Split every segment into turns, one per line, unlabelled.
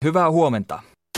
Hyvää huomenta.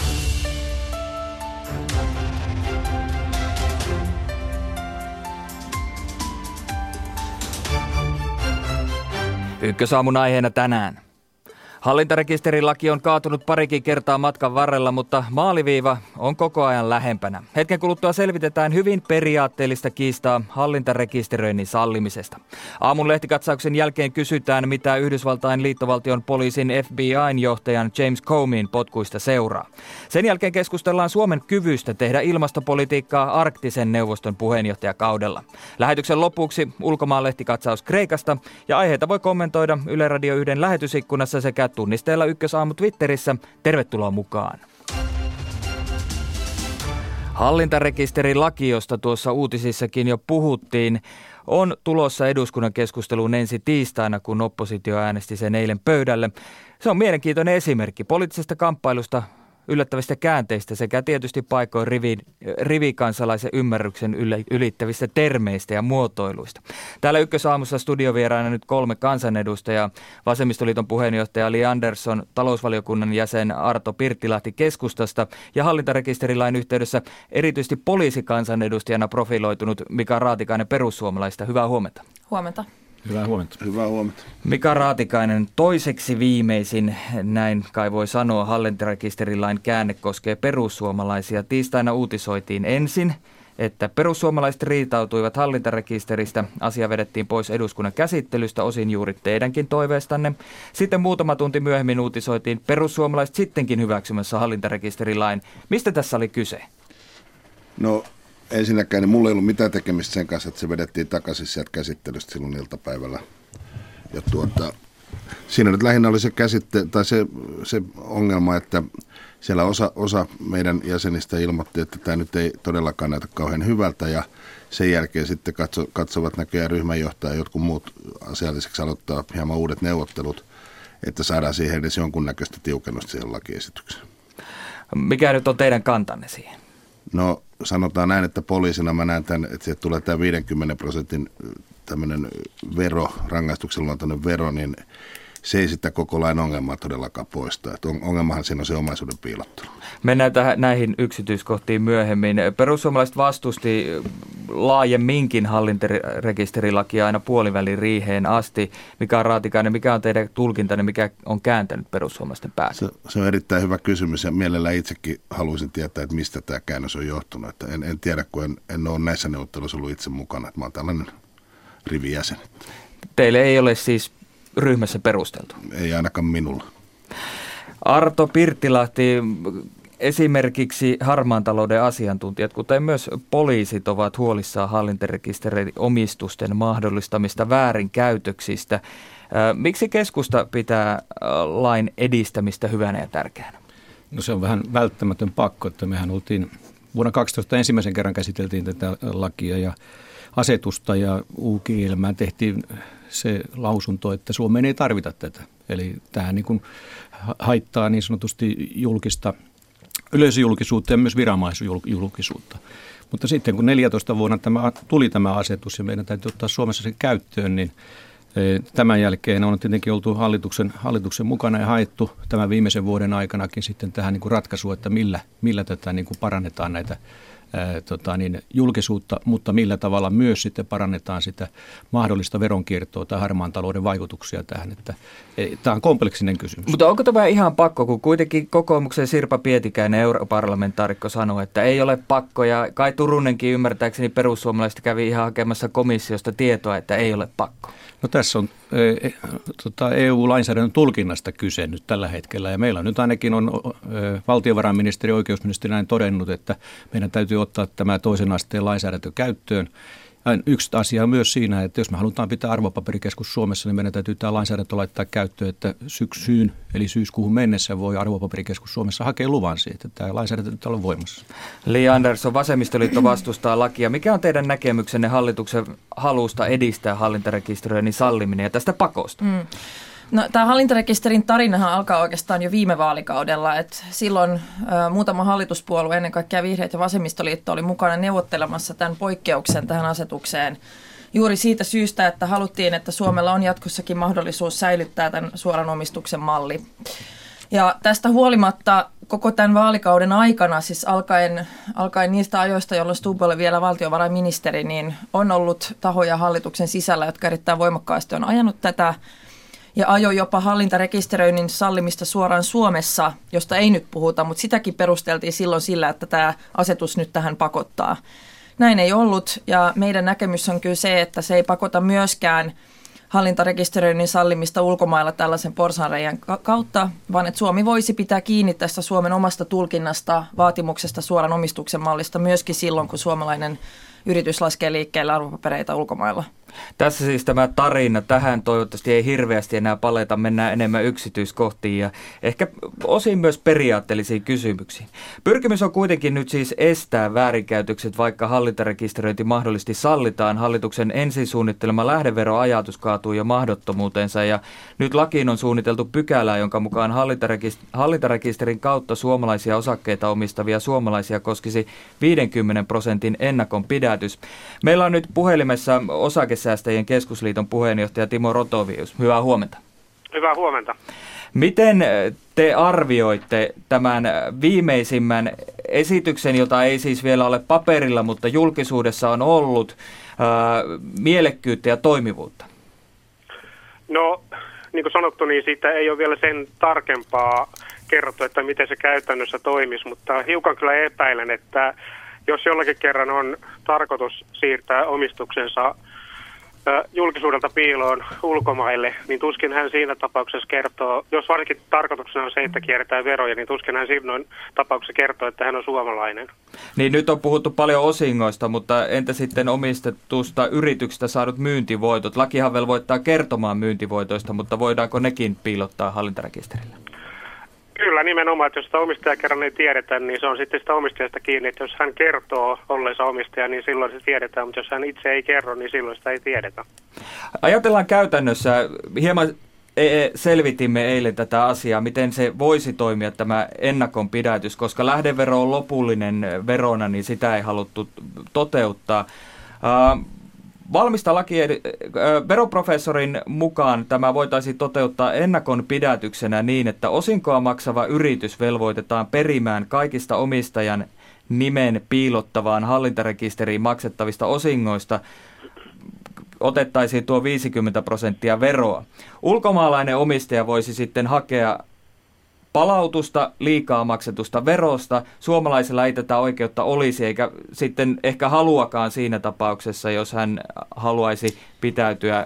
Ykkösaamun aiheena tänään. Hallintarekisterilaki on kaatunut parikin kertaa matkan varrella, mutta maaliviiva on koko ajan lähempänä. Hetken kuluttua selvitetään hyvin periaatteellista kiistaa hallintarekisteröinnin sallimisesta. Aamun lehtikatsauksen jälkeen kysytään, mitä Yhdysvaltain liittovaltion poliisin FBI:n johtajan James Comeyn potkuista seuraa. Sen jälkeen keskustellaan Suomen kyvystä tehdä ilmastopolitiikkaa Arktisen neuvoston puheenjohtajakaudella. Lähetyksen lopuksi ulkomaan lehtikatsaus Kreikasta ja aiheita voi kommentoida Yle Radio 1 lähetysikkunassa sekä tunnisteella Ykkösaamu Twitterissä. Tervetuloa mukaan. Hallintarekisterilaki, josta tuossa uutisissakin jo puhuttiin, on tulossa eduskunnan keskusteluun ensi tiistaina, kun oppositio äänesti sen eilen pöydälle. Se on mielenkiintoinen esimerkki poliittisesta kamppailusta, yllättävistä käänteistä sekä tietysti paikoin rivikansalaisen ymmärryksen ylittävistä termeistä ja muotoiluista. Täällä Ykkösaamussa studiovieraana nyt 3 kansanedustajaa. Vasemmistoliiton puheenjohtaja Li Andersson, talousvaliokunnan jäsen Arto Pirttilahti keskustasta ja hallintarekisterilain yhteydessä erityisesti poliisikansanedustajana profiloitunut Mika Raatikainen perussuomalaisista. Hyvää huomenta.
Huomenta.
Hyvää huomenta.
Hyvää huomenta.
Mika Raatikainen, toiseksi viimeisin, näin kai voi sanoa, hallintarekisterilain käänne koskee perussuomalaisia. Tiistaina uutisoitiin ensin, että perussuomalaiset riitautuivat hallintarekisteristä. Asia vedettiin pois eduskunnan käsittelystä, osin juuri teidänkin toiveestanne. Sitten muutama tunti myöhemmin uutisoitiin perussuomalaiset sittenkin hyväksymässä hallintarekisterilain. Mistä tässä oli kyse?
No ensinnäkään niin mulla ei ollut mitään tekemistä sen kanssa, että se vedettiin takaisin sieltä käsittelystä silloin iltapäivällä. Ja siinä nyt lähinnä oli se ongelma, että siellä osa meidän jäsenistä ilmoitti, että tämä nyt ei todellakaan näytä kauhean hyvältä. Ja sen jälkeen sitten katsovat näköjään ryhmänjohtaja ja jotkut muut asialliseksi aloittaa hieman uudet neuvottelut, että saadaan siihen edes jonkunnäköistä tiukennusta siihen lakiesitykseen.
Mikä nyt on teidän kantanne siihen?
No sanotaan näin, että poliisina mä näen tämän, että sieltä tulee tämä 50% tämmöinen vero, rangaistuksenluontoinen vero, niin se ei sitä koko lain ongelmaa todellakaan poista. Että ongelmahan siinä on se omaisuuden piilottelu. Mennään
näihin yksityiskohtiin myöhemmin. Perussuomalaiset vastusti laajemminkin hallintarekisterilakia aina puolivälin riiheen asti. Mika Raatikainen, mikä on teidän tulkintanne, mikä on kääntänyt perussuomalaisten päässä?
Se on erittäin hyvä kysymys ja mielellään itsekin haluaisin tietää, että mistä tämä käännös on johtunut. Että en tiedä, kun en ole näissä neuvotteluissa ollut itse mukana. Että mä oon tällainen rivijäsen.
Teille ei ole siis ryhmässä perusteltu?
Ei ainakaan minulla.
Arto Pirttilahti, esimerkiksi harmaan talouden asiantuntijat, kuten myös poliisit, ovat huolissaan hallintarekisterin omistusten mahdollistamista väärinkäytöksistä. Miksi keskusta pitää lain edistämistä hyvänä ja tärkeänä?
No se on vähän välttämätön pakko, että mehän oltiin vuonna 2012 ensimmäisen kerran käsiteltiin tätä lakia ja asetusta ja UKI:lmään tehtiin se lausunto, että Suomeen ei tarvita tätä. Eli tämä niin kuin haittaa niin sanotusti yleisöjulkisuutta ja myös viranomaisjulkisuutta. Mutta sitten kun 14 vuonna tuli tämä asetus ja meidän täytyy ottaa Suomessa se käyttöön, niin tämän jälkeen on tietenkin oltu hallituksen mukana ja haettu tämän viimeisen vuoden aikanakin sitten tähän niin kuin ratkaisua, että millä tätä niin kuin parannetaan näitä julkisuutta, mutta millä tavalla myös sitten parannetaan sitä mahdollista veronkiertoa tai harmaan talouden vaikutuksia tähän. Että tämä on kompleksinen kysymys.
Mutta onko tämä ihan pakko, kun kuitenkin kokoomuksen Sirpa Pietikäinen europarlamentaarikko sanoi, että ei ole pakko ja Kai Turunenkin ymmärtääkseni perussuomalaisista kävi ihan hakemassa komissiosta tietoa, että ei ole pakko.
No tässä on EU-lainsäädännön tulkinnasta kyse nyt tällä hetkellä ja meillä nyt ainakin on valtiovarainministeri ja oikeusministeri näin todennut, että meidän täytyy ottaa tämä toisen asteen lainsäädäntö käyttöön. Yksi asia on myös siinä, että jos me halutaan pitää arvopaperikeskus Suomessa, niin meidän täytyy tämä lainsäädäntö laittaa käyttöön, että syksyyn eli syyskuuhun mennessä voi arvopaperikeskus Suomessa hakea luvan siitä, että tämä lainsäädäntö nyt on voimassa.
Li Andersson, Vasemmistoliitto vastustaa lakia. Mikä on teidän näkemyksenne hallituksen halusta edistää hallintarekisteröinnin salliminen ja tästä pakosta?
No, tämä hallintarekisterin tarinahan alkaa oikeastaan jo viime vaalikaudella. että silloin muutama hallituspuolue, ennen kaikkea Vihreät ja Vasemmistoliitto, oli mukana neuvottelemassa tämän poikkeuksen tähän asetukseen juuri siitä syystä, että haluttiin, että Suomella on jatkossakin mahdollisuus säilyttää tämän suoran omistuksen malli. Ja tästä huolimatta koko tämän vaalikauden aikana, siis alkaen niistä ajoista, jolloin Stubb oli vielä valtiovarainministeri, niin on ollut tahoja hallituksen sisällä, jotka erittäin voimakkaasti on ajanut tätä ja ajoi jopa hallintarekisteröinnin sallimista suoraan Suomessa, josta ei nyt puhuta, mutta sitäkin perusteltiin silloin sillä, että tämä asetus nyt tähän pakottaa. Näin ei ollut ja meidän näkemys on kyllä se, että se ei pakota myöskään hallintarekisteröinnin sallimista ulkomailla tällaisen porsaanreiän kautta, vaan että Suomi voisi pitää kiinni tästä Suomen omasta tulkinnasta, vaatimuksesta suoran omistuksen mallista myöskin silloin, kun suomalainen yritys laskee liikkeelle arvopapereita ulkomailla.
Tässä siis tämä tarina. Tähän toivottavasti ei hirveästi enää paleta, mennään enemmän yksityiskohtiin ja ehkä osin myös periaatteellisiin kysymyksiin. Pyrkimys on kuitenkin nyt siis estää väärinkäytökset, vaikka hallintarekisteröinti mahdollisesti sallitaan. Hallituksen ensin suunnittelema lähdeveroajatus kaatuu jo mahdottomuutensa ja nyt lakiin on suunniteltu pykälää, jonka mukaan hallintarekisterin kautta suomalaisia osakkeita omistavia suomalaisia koskisi 50% ennakon pidätys. Meillä on nyt puhelimessa Osakesäästäjien keskusliiton puheenjohtaja Timo Rotovius. Hyvää huomenta.
Hyvää huomenta.
Miten te arvioitte tämän viimeisimmän esityksen, jota ei siis vielä ole paperilla, mutta julkisuudessa on ollut, mielekkyyttä ja toimivuutta?
No, niin kuin sanottu, niin siitä ei ole vielä sen tarkempaa kerrottu, että miten se käytännössä toimisi, mutta hiukan kyllä epäilen, että jos jollakin kerran on tarkoitus siirtää omistuksensa julkisuudelta piiloon ulkomaille, niin tuskin hän siinä tapauksessa kertoo, jos varsinkin tarkoituksena on se, että kierretään veroja, niin tuskin hän siinä tapauksessa kertoo, että hän on suomalainen.
Niin nyt on puhuttu paljon osingoista, mutta entä sitten omistetusta yrityksestä saadut myyntivoitot? Lakihan velvoittaa kertomaan myyntivoitoista, mutta voidaanko nekin piilottaa hallintarekisterillä?
Kyllä, nimenomaan, että jos sitä omistajaa kerran ei tiedetä, niin se on sitten sitä omistajasta kiinni, että jos hän kertoo olleensa omistaja, niin silloin se tiedetään, mutta jos hän itse ei kerro, niin silloin sitä ei tiedetä.
Ajatellaan käytännössä, hieman selvitimme eilen tätä asiaa, miten se voisi toimia tämä ennakonpidätys, koska lähdevero on lopullinen verona, niin sitä ei haluttu toteuttaa. Valmista veroprofessorin mukaan tämä voitaisiin toteuttaa ennakonpidätyksenä niin, että osinkoa maksava yritys velvoitetaan perimään kaikista omistajan nimen piilottavaan hallintarekisteriin maksettavista osingoista otettaisiin tuo 50% veroa. Ulkomaalainen omistaja voisi sitten hakea palautusta liikaa maksetusta verosta. Suomalaisella ei tätä oikeutta olisi, eikä sitten ehkä haluakaan siinä tapauksessa, jos hän haluaisi pitäytyä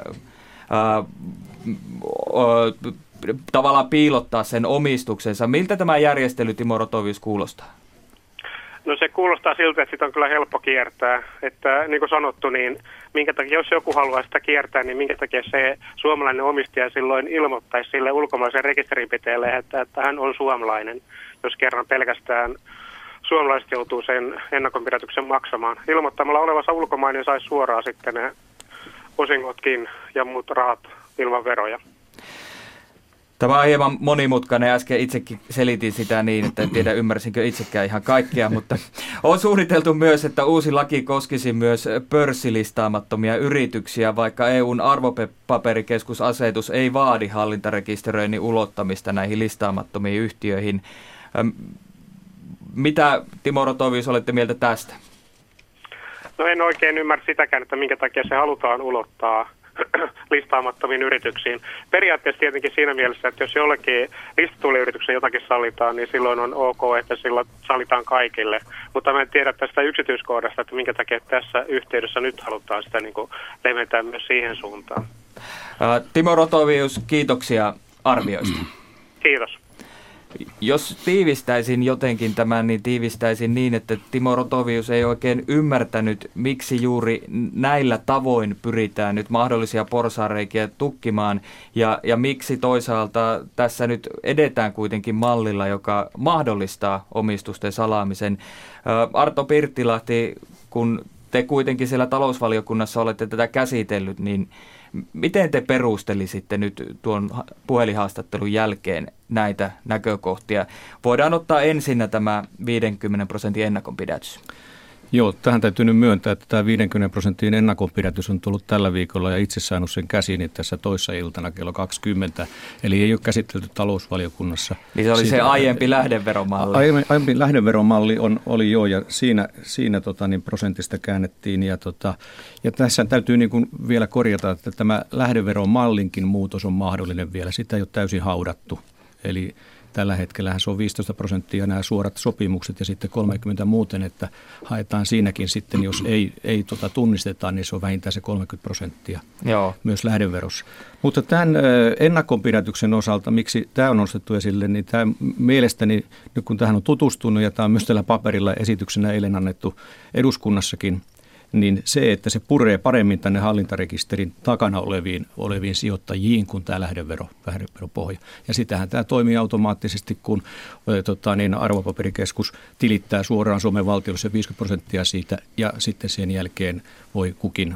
tavallaan piilottaa sen omistuksensa. Miltä tämä järjestely, Timo Rotovius, kuulostaa?
No se kuulostaa siltä, että sitä on kyllä helppo kiertää. Että niin kuin sanottu, niin minkä takia, jos joku haluaa sitä kiertää, niin minkä takia se suomalainen omistaja silloin ilmoittaisi sille ulkomaalaisen rekisterinpitäjälle, että hän on suomalainen, jos kerran pelkästään suomalaiset joutuu sen ennakonpidätyksen maksamaan. Ilmoittamalla olevansa ulkomainen saisi suoraan sitten ne osingotkin ja muut rahat ilman veroja.
Tämä on hieman monimutkainen. Äsken itsekin selitin sitä niin, että en tiedä ymmärsinkö itsekään ihan kaikkea, mutta on suunniteltu myös, että uusi laki koskisi myös pörssilistaamattomia yrityksiä, vaikka EUn arvopaperikeskusasetus ei vaadi hallintarekisteröinnin ulottamista näihin listaamattomiin yhtiöihin. Mitä, Timo Rotovius, olette mieltä tästä?
No en oikein ymmärrä sitäkään, että minkä takia se halutaan ulottaa listaamattomiin yrityksiin. Periaatteessa tietenkin siinä mielessä, että jos jollekin listatuille yrityksen jotakin sallitaan, niin silloin on ok, että sillä sallitaan kaikille. Mutta mä en tiedä tästä yksityiskohdasta, että minkä takia tässä yhteydessä nyt halutaan sitä niin kuin leventää myös siihen suuntaan.
Timo Rotovius, kiitoksia arvioista.
Kiitos.
Jos tiivistäisin jotenkin tämän, niin tiivistäisin niin, että Timo Rotovius ei oikein ymmärtänyt, miksi juuri näillä tavoin pyritään nyt mahdollisia porsaanreikiä tukkimaan ja miksi toisaalta tässä nyt edetään kuitenkin mallilla, joka mahdollistaa omistusten salaamisen. Arto Pirttilahti, kun te kuitenkin siellä talousvaliokunnassa olette tätä käsitellyt, niin miten te perustelisitte nyt tuon puhelinhaastattelun jälkeen näitä näkökohtia? Voidaan ottaa ensinnä tämä 50% ennakonpidätys.
Joo, tähän täytyy nyt myöntää, että tämä 50% ennakonpidätys on tullut tällä viikolla ja itse saanut sen käsiini tässä toissa iltana kello 20. Eli ei ole käsitelty talousvaliokunnassa.
Niin se oli se aiempi lähdeveromalli.
Aiempi lähdeveromalli oli joo ja siinä prosentista käännettiin. Ja tässä täytyy niin kuin vielä korjata, että tämä lähdeveromallinkin muutos on mahdollinen vielä. Sitä ei ole täysin haudattu. Eli tällä hetkellähän se on 15% nämä suorat sopimukset ja sitten 30 muuten, että haetaan siinäkin sitten, jos ei tunnistetaan, niin se on vähintään se 30% Joo. myös lähdeverossa. Mutta tämän ennakkonpidätyksen osalta, miksi tämä on nostettu esille, niin tämä mielestäni, nyt kun tähän on tutustunut ja tämä on myös tällä paperilla esityksenä eilen annettu eduskunnassakin, niin se, että se puree paremmin tänne hallintarekisterin takana oleviin sijoittajiin kuin tämä lähdeveropohja. Ja sitähän tämä toimii automaattisesti, kun arvopaperikeskus tilittää suoraan Suomen valtiolle se 50% siitä, ja sitten sen jälkeen voi kukin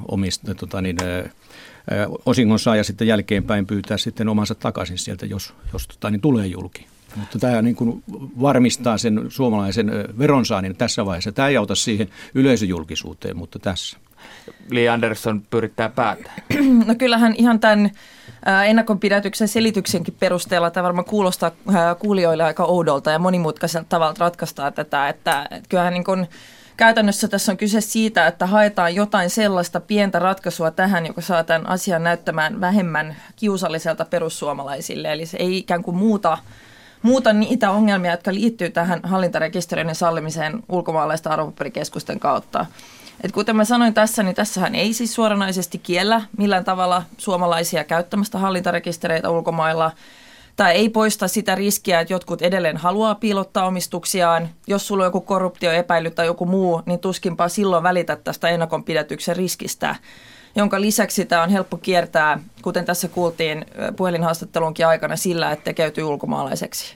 osingon saaja sitten jälkeenpäin pyytää sitten omansa takaisin sieltä, jos tulee julki. Mutta tämä niin kuin varmistaa sen suomalaisen veronsaannin tässä vaiheessa. Tämä ei auta siihen yleisöjulkisuuteen, mutta tässä.
Li Andersson pyrittää päättää.
No kyllähän ihan tämän ennakonpidätyksen selityksenkin perusteella tämä varmaan kuulostaa kuulijoille aika oudolta ja monimutkaiselta tavalla ratkaistaan tätä, että kyllähän niin kuin käytännössä tässä on kyse siitä, että haetaan jotain sellaista pientä ratkaisua tähän, joka saa tämän asian näyttämään vähemmän kiusalliselta perussuomalaisille, eli se ei ikään kuin muuta niitä ongelmia, jotka liittyy tähän hallintarekisteröinnin sallimiseen ulkomaalaisten arvopaperikeskusten kautta. Et kuten mä sanoin tässä, niin tässähän ei siis suoranaisesti kiellä millään tavalla suomalaisia käyttämästä hallintarekistereitä ulkomailla, tai ei poista sitä riskiä, että jotkut edelleen haluaa piilottaa omistuksiaan. Jos sulla on joku korruptioepäily tai joku muu, niin tuskinpa silloin välität tästä ennakonpidätyksen riskistä, jonka lisäksi tämä on helppo kiertää, kuten tässä kuultiin puhelinhaastattelunkin aikana, sillä, että tekeytyy ulkomaalaiseksi.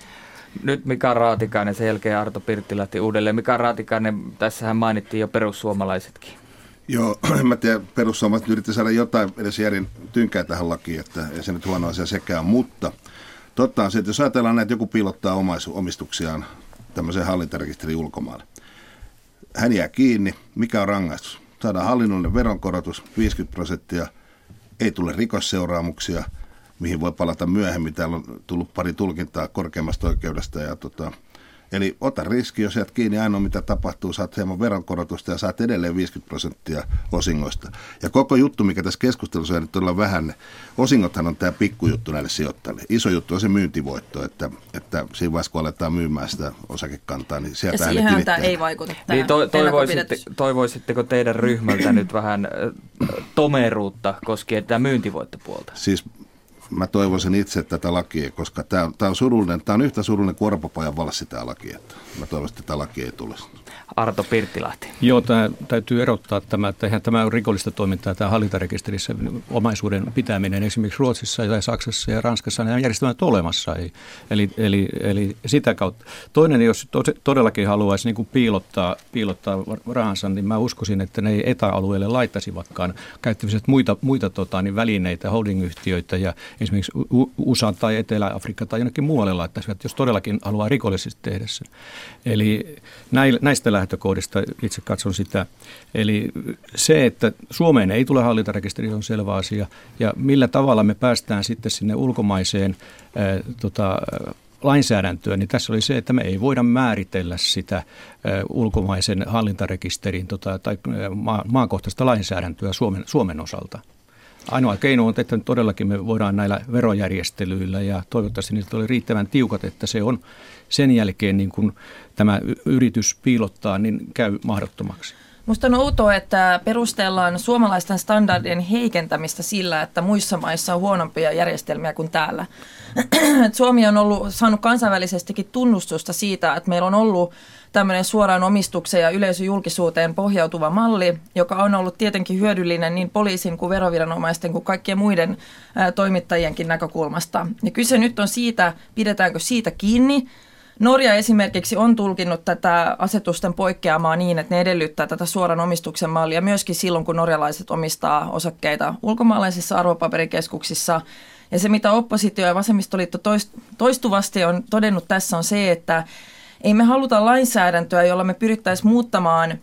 Nyt Mika Raatikainen, sen jälkeen Arto Pirttilahti uudelleen. Mika Raatikainen, tässähän mainittiin jo perussuomalaisetkin.
Joo, mä tiedän, perussuomalaiset yritti saada jotain edes järjen tynkää tähän lakiin, että ei se nyt huono asia sekään, mutta totta on se, että jos ajatellaan näitä, joku piilottaa omistuksiaan tämmöiseen hallintarekisteriin ulkomaille. Hän jää kiinni, mikä on rangaistus? Saadaan hallinnollinen veronkorotus, 50%, ei tule rikosseuraamuksia, mihin voi palata myöhemmin. Täällä on tullut pari tulkintaa korkeimmasta oikeudesta. Eli ota riski, jos jäät kiinni, ainoa mitä tapahtuu, saat hieman veronkorotusta ja saat edelleen 50% osingoista. Ja koko juttu, mikä tässä keskustelussa on nyt todella vähän, osingothan on tämä pikkujuttu näille sijoittajille. Iso juttu on se myyntivoitto, että siinä vaiheessa, kun aletaan myymään sitä osakekantaa, niin sieltä
ja siihen tämä ei vaikuta.
Niin toivoisitteko teidän ryhmältä nyt vähän tomeruutta koskien tämä myyntivoittopuolta?
Siis mä toivoisin itse että tätä lakia, koska tämä on surullinen. Tämä on yhtä surullinen kuin Orpopojan valssi tämä laki, että mä toivoisin, että tämä laki ei tulisi.
Arto Pirttilahti.
Joo, tämä täytyy erottaa tämä, että eihän tämä on rikollista toimintaa, tämä hallintarekisterissä omaisuuden pitäminen. Esimerkiksi Ruotsissa ja Saksassa ja Ranskassa nämä järjestelmät olemassa. Eli sitä kautta. Toinen, jos todellakin haluaisi niin kuin piilottaa rahansa, niin mä uskoisin, että ne ei etäalueelle laittaisivatkaan. Käyttäisivät muita välineitä, holdingyhtiöitä ja esimerkiksi USA tai Etelä-Afrikka tai jonnekin muualle laittaisivat, jos todellakin haluaa rikollisesti tehdä sen. Eli näistä lähtökohdista itse katson sitä. Eli se, että Suomeen ei tule hallintarekisteri, on selvä asia. Ja millä tavalla me päästään sitten sinne ulkomaiseen lainsäädäntöön, niin tässä oli se, että me ei voida määritellä sitä ulkomaisen hallintarekisterin tai maakohtaista lainsäädäntöä Suomen osalta. Ainoa keino on, että todellakin me voidaan näillä verojärjestelyillä ja toivottavasti niitä oli riittävän tiukat, että se on sen jälkeen niin kun tämä yritys piilottaa, niin käy mahdottomaksi.
Musta on outoa, että perustellaan suomalaisten standardien heikentämistä sillä, että muissa maissa on huonompia järjestelmiä kuin täällä. Suomi on saanut kansainvälisestikin tunnustusta siitä, että meillä on ollut tämmöinen suoraan omistukseen ja yleisöjulkisuuteen pohjautuva malli, joka on ollut tietenkin hyödyllinen niin poliisin kuin veroviranomaisten kuin kaikkien muiden toimittajienkin näkökulmasta. Ja kyse nyt on siitä, pidetäänkö siitä kiinni. Norja esimerkiksi on tulkinnut tätä asetusten poikkeamaa niin, että ne edellyttää tätä suoran omistuksen mallia myöskin silloin, kun norjalaiset omistaa osakkeita ulkomaalaisissa arvopaperikeskuksissa. Ja se, mitä oppositio ja vasemmistoliitto toistuvasti on todennut tässä, on se, että ei me haluta lainsäädäntöä, jolla me pyrittäisiin muuttamaan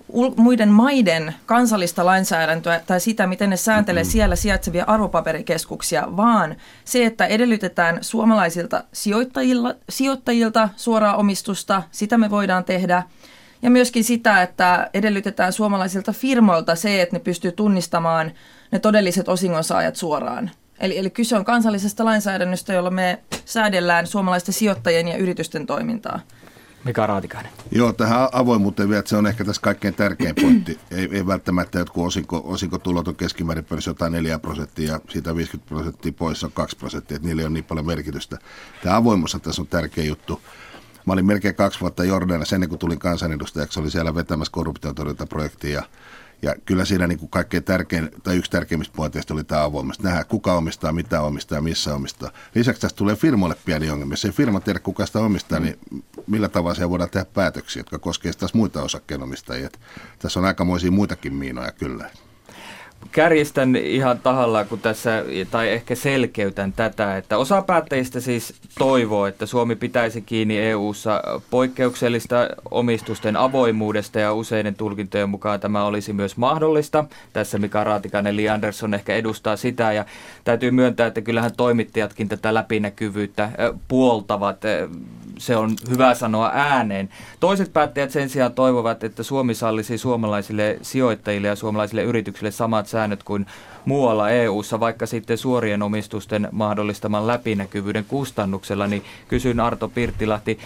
muiden maiden kansallista lainsäädäntöä tai sitä, miten ne sääntelee siellä sijaitsevia arvopaperikeskuksia, vaan se, että edellytetään suomalaisilta sijoittajilta suoraa omistusta, sitä me voidaan tehdä. Ja myöskin sitä, että edellytetään suomalaisilta firmoilta se, että ne pystyy tunnistamaan ne todelliset osingonsaajat suoraan. Eli kyse on kansallisesta lainsäädännöstä, jolla me säädellään suomalaisten sijoittajien ja yritysten toimintaa.
Mika Raatikainen.
Joo, tähän avoimuuteen vielä, että se on ehkä tässä kaikkein tärkein pointti. Ei välttämättä jotkut osinkotulot on keskimäärin pörssissä jotain 4% ja siitä 50% pois on 2%, että niillä ei ole niin paljon merkitystä. Tämä avoimuus tässä on tärkeä juttu. Mä olin melkein 2 vuotta Jordanissa ennen kuin tulin kansanedustajaksi, oli siellä vetämässä korruptiotorjuntaprojektia. Ja kyllä siinä niin kuin kaikkein tärkein, tai yksi tärkeimmistä pointeista oli tämä avoimuus. Nähdään, kuka omistaa, mitä omistaa ja missä omistaa. Lisäksi tästä tulee firmoille pieni ongelma. Jos ei firma tiedä, kuka sitä omistaa, niin millä tavalla siellä voidaan tehdä päätöksiä, jotka koskevat taas muita osakkeenomistajia. Tässä on aikamoisia muitakin miinoja kyllä.
Kärjistän ihan tahallaan, kun tässä, tai ehkä selkeytän tätä, että osa päättäjistä siis toivoo, että Suomi pitäisi kiinni EU:ssa poikkeuksellista omistusten avoimuudesta ja useiden tulkintojen mukaan tämä olisi myös mahdollista. Tässä Mika Raatikainen, Li Andersson ehkä edustaa sitä ja täytyy myöntää, että kyllähän toimittajatkin tätä läpinäkyvyyttä puoltavat. Se on hyvä sanoa ääneen. Toiset päättäjät sen sijaan toivovat, että Suomi sallisi suomalaisille sijoittajille ja suomalaisille yrityksille samat säännöt kuin muualla EU:ssa, vaikka sitten suorien omistusten mahdollistaman läpinäkyvyyden kustannuksella. Niin kysyn Arto Pirttilahti,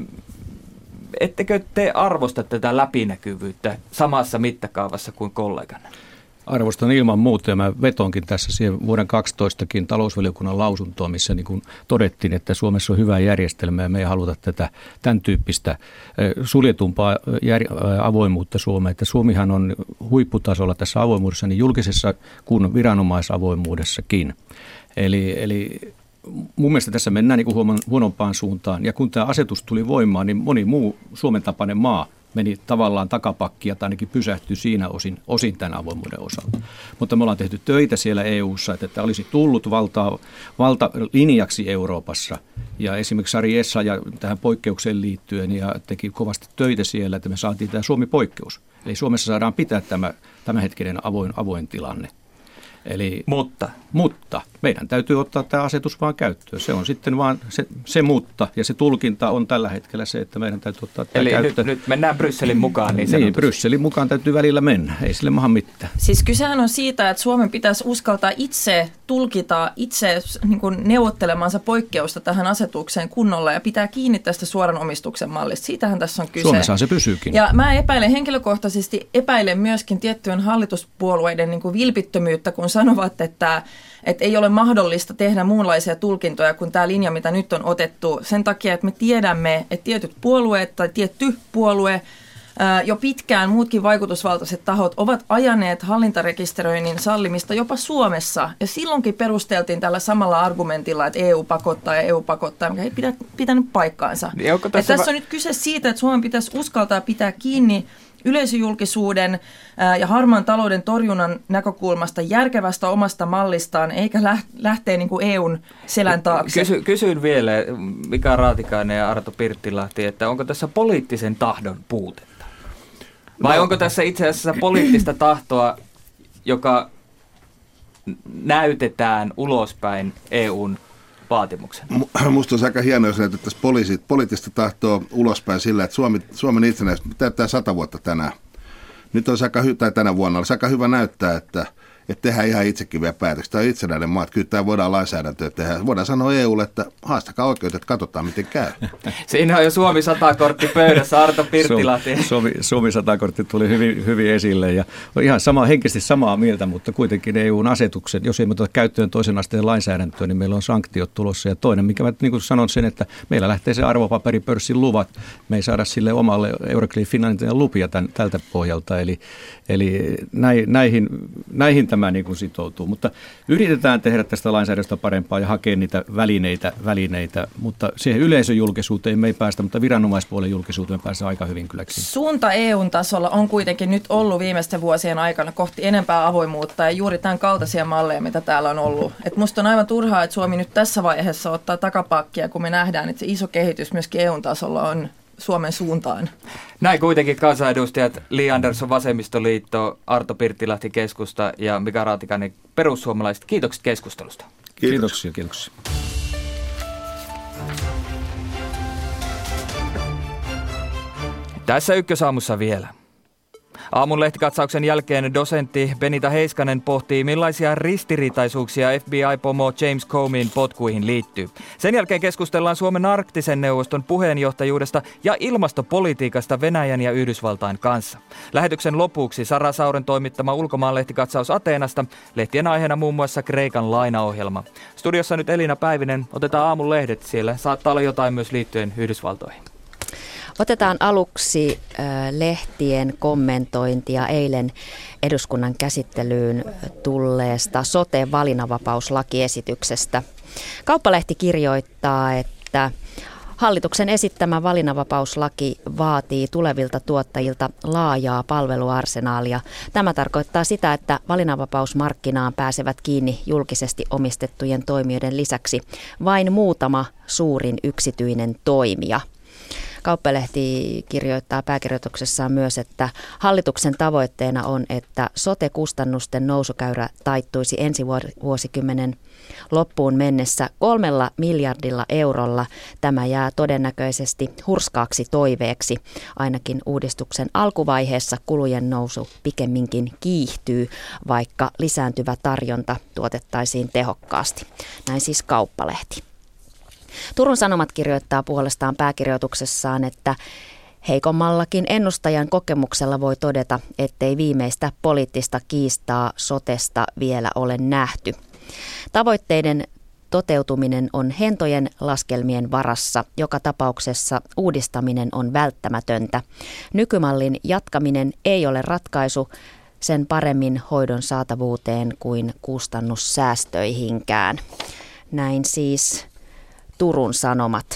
ettekö te arvosta tätä läpinäkyvyyttä samassa mittakaavassa kuin kolleganne?
Arvostan ilman muuta ja mä vetonkin tässä siihen vuoden 2012kin talousvaliokunnan lausuntoon, missä niin kuin todettiin, että Suomessa on hyvä järjestelmä ja me ei haluta tätä tämän tyyppistä suljetumpaa avoimuutta Suomeen. Että Suomihan on huipputasolla tässä avoimuudessa niin julkisessa kuin viranomaisavoimuudessakin. Eli mun mielestä tässä mennään niin kuin huonompaan suuntaan ja kun tämä asetus tuli voimaan, niin moni muu Suomen tapainen maa meni tavallaan takapakkia tai ainakin pysähtyi siinä osin tämän avoimuuden osalta. Mutta me ollaan tehty töitä siellä EU:ssa, että olisi tullut valtalinjaksi Euroopassa. Ja esimerkiksi Sari Essayah tähän poikkeukseen liittyen ja teki kovasti töitä siellä, että me saatiin tämä Suomi-poikkeus. Eli Suomessa saadaan pitää tämänhetkinen avoin tilanne. Mutta meidän täytyy ottaa tämä asetus vaan käyttöön. Se on sitten vaan se mutta ja se tulkinta on tällä hetkellä se, että meidän täytyy ottaa tämä käyttöön.
Nyt mennään Brysselin mukaan. Niin,
Brysselin mukaan täytyy välillä mennä. Ei sille maha mitään.
Siis kysehän on siitä, että Suomen pitäisi uskaltaa itse tulkita, itse niin kuin neuvottelemansa poikkeusta tähän asetukseen kunnolla ja pitää kiinni tästä suoran omistuksen mallista. Siitähän tässä on kyse.
Suomessahan se pysyykin.
Ja mä henkilökohtaisesti epäilen myöskin tiettyjen hallituspuolueiden niin kuin vilpittömyyttä, kun sanovat, että ei ole mahdollista tehdä muunlaisia tulkintoja kuin tämä linja, mitä nyt on otettu. Sen takia, että me tiedämme, että tietyt puolueet tai tietty puolue, jo pitkään muutkin vaikutusvaltaiset tahot ovat ajaneet hallintarekisteröinnin sallimista jopa Suomessa. Ja silloinkin perusteltiin tällä samalla argumentilla, että EU pakottaa, mikä ei pitänyt paikkaansa. Tässä on nyt kyse siitä, että Suomen pitäisi uskaltaa pitää kiinni yleisöjulkisuuden ja harmaan talouden torjunnan näkökulmasta järkevästä omasta mallistaan, eikä lähtee niin kuin EUn selän taakse.
Kysyn vielä, Mika Raatikainen ja Arto Pirttilahti, että onko tässä poliittisen tahdon puutetta? Vai onko tässä itse asiassa poliittista tahtoa, joka näytetään ulospäin EUn vaatimuksen?
Musta olisi aika hienoa, jos näytettäisiin poliittista tahtoa ulospäin sillä, että Suomen itsenäisyys täyttää 100 vuotta tänään. Nyt olisi tänä vuonna olisi aika hyvä näyttää, että tehdään ihan itsekin vielä päätöksiä. Tämä on itsenäinen maa, että kyllä tämä voidaan lainsäädäntöä tehdä. Voidaan sanoa EUlle, että haastakaa oikeudet, katsotaan miten käy.
Siinä on jo Suomi 100-kortti pöydässä, Arto Pirttilahti.
Suomi 100-kortti tuli hyvin esille ja on ihan henkisesti samaa mieltä, mutta kuitenkin EUn asetuksen, jos ei me oteta käyttöön toisen asteen lainsäädäntöä, niin meillä on sanktiot tulossa. Ja toinen, mikä mä niin kuin sanon sen, että meillä lähtee se arvopaperipörssin luvat. Me ei saada sille omalle Euroclear Financial lupia tältä pohjalta, eli näihin tämä niin kuin sitoutuu, mutta yritetään tehdä tästä lainsäädännöstä parempaa ja hakea niitä välineitä, mutta siihen yleisöjulkisuuteen me ei päästä, mutta viranomaispuolen julkisuuteen pääsee aika hyvin kylläkin.
Suunta EUn tasolla on kuitenkin nyt ollut viimeisten vuosien aikana kohti enempää avoimuutta ja juuri tämän kaltaisia malleja, mitä täällä on ollut. Et musta on aivan turhaa, että Suomi nyt tässä vaiheessa ottaa takapakkia, kun me nähdään, että se iso kehitys myöskin EUn tasolla on Suomen suuntaan.
Näin kuitenkin kansanedustajat Li Andersson Vasemmistoliitto, Arto Pirttilahti Keskusta ja Mika Raatikainen Perussuomalaiset. Kiitokset keskustelusta.
Kiitoksia.
Tässä Ykkösaamussa vielä. Aamun lehtikatsauksen jälkeen dosentti Benita Heiskanen pohtii, millaisia ristiriitaisuuksia FBI-pomo James Comeyn potkuihin liittyy. Sen jälkeen keskustellaan Suomen arktisen neuvoston puheenjohtajuudesta ja ilmastopolitiikasta Venäjän ja Yhdysvaltain kanssa. Lähetyksen lopuksi Sara Sauren toimittama ulkomaanlehtikatsaus Ateenasta. Lehtien aiheena muun muassa Kreikan lainaohjelma. Studiossa nyt Elina Päivinen. Otetaan aamun lehdet. Siellä saattaa olla jotain myös liittyen Yhdysvaltoihin.
Otetaan aluksi lehtien kommentointia eilen eduskunnan käsittelyyn tulleesta sote-valinnanvapauslakiesityksestä. Kauppalehti kirjoittaa, että hallituksen esittämä valinnanvapauslaki vaatii tulevilta tuottajilta laajaa palveluarsenaalia. Tämä tarkoittaa sitä, että valinnanvapausmarkkinaan pääsevät kiinni julkisesti omistettujen toimijoiden lisäksi vain muutama suurin yksityinen toimija. Kauppalehti kirjoittaa pääkirjoituksessaan myös, että hallituksen tavoitteena on, että sote-kustannusten nousukäyrä taittuisi ensi vuosikymmenen loppuun mennessä 3 miljardilla eurolla. Tämä jää todennäköisesti hurskaaksi toiveeksi. Ainakin uudistuksen alkuvaiheessa kulujen nousu pikemminkin kiihtyy, vaikka lisääntyvä tarjonta tuotettaisiin tehokkaasti. Näin siis Kauppalehti. Turun Sanomat kirjoittaa puolestaan pääkirjoituksessaan, että heikommallakin ennustajan kokemuksella voi todeta, ettei viimeistä poliittista kiistaa sotesta vielä ole nähty. Tavoitteiden toteutuminen on hentojen laskelmien varassa. Joka tapauksessa uudistaminen on välttämätöntä. Nykymallin jatkaminen ei ole ratkaisu sen paremmin hoidon saatavuuteen kuin kustannussäästöihinkään. Näin siis Turun Sanomat.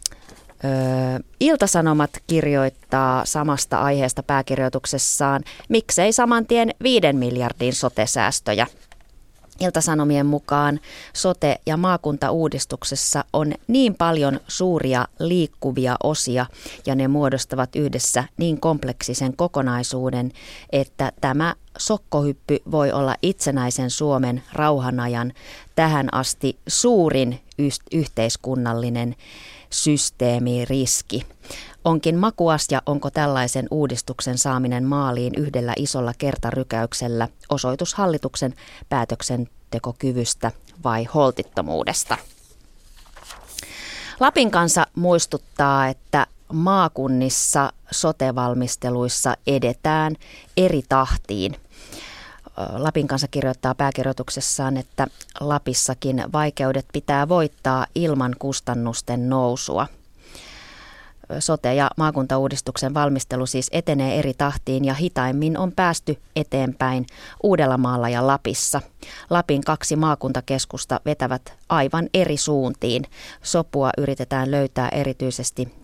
Ilta-Sanomat kirjoittaa samasta aiheesta pääkirjoituksessaan, miksei saman tien 5 miljardin sote-säästöjä. Ilta-Sanomien mukaan sote- ja maakuntauudistuksessa on niin paljon suuria liikkuvia osia ja ne muodostavat yhdessä niin kompleksisen kokonaisuuden, että tämä sokkohyppy voi olla itsenäisen Suomen rauhanajan tähän asti suurin yhteiskunnallinen systeemiriski. Onkin makuasia, onko tällaisen uudistuksen saaminen maaliin yhdellä isolla kertarykäyksellä osoitus hallituksen päätöksentekokyvystä vai holtittomuudesta. Lapin Kansa muistuttaa, että maakunnissa sote-valmisteluissa edetään eri tahtiin. Lapin Kansa kirjoittaa pääkirjoituksessaan, että Lapissakin vaikeudet pitää voittaa ilman kustannusten nousua. Sote- ja maakuntauudistuksen valmistelu siis etenee eri tahtiin ja hitaimmin on päästy eteenpäin Uudellamaalla ja Lapissa. Lapin 2 maakuntakeskusta vetävät aivan eri suuntiin. Sopua yritetään löytää erityisesti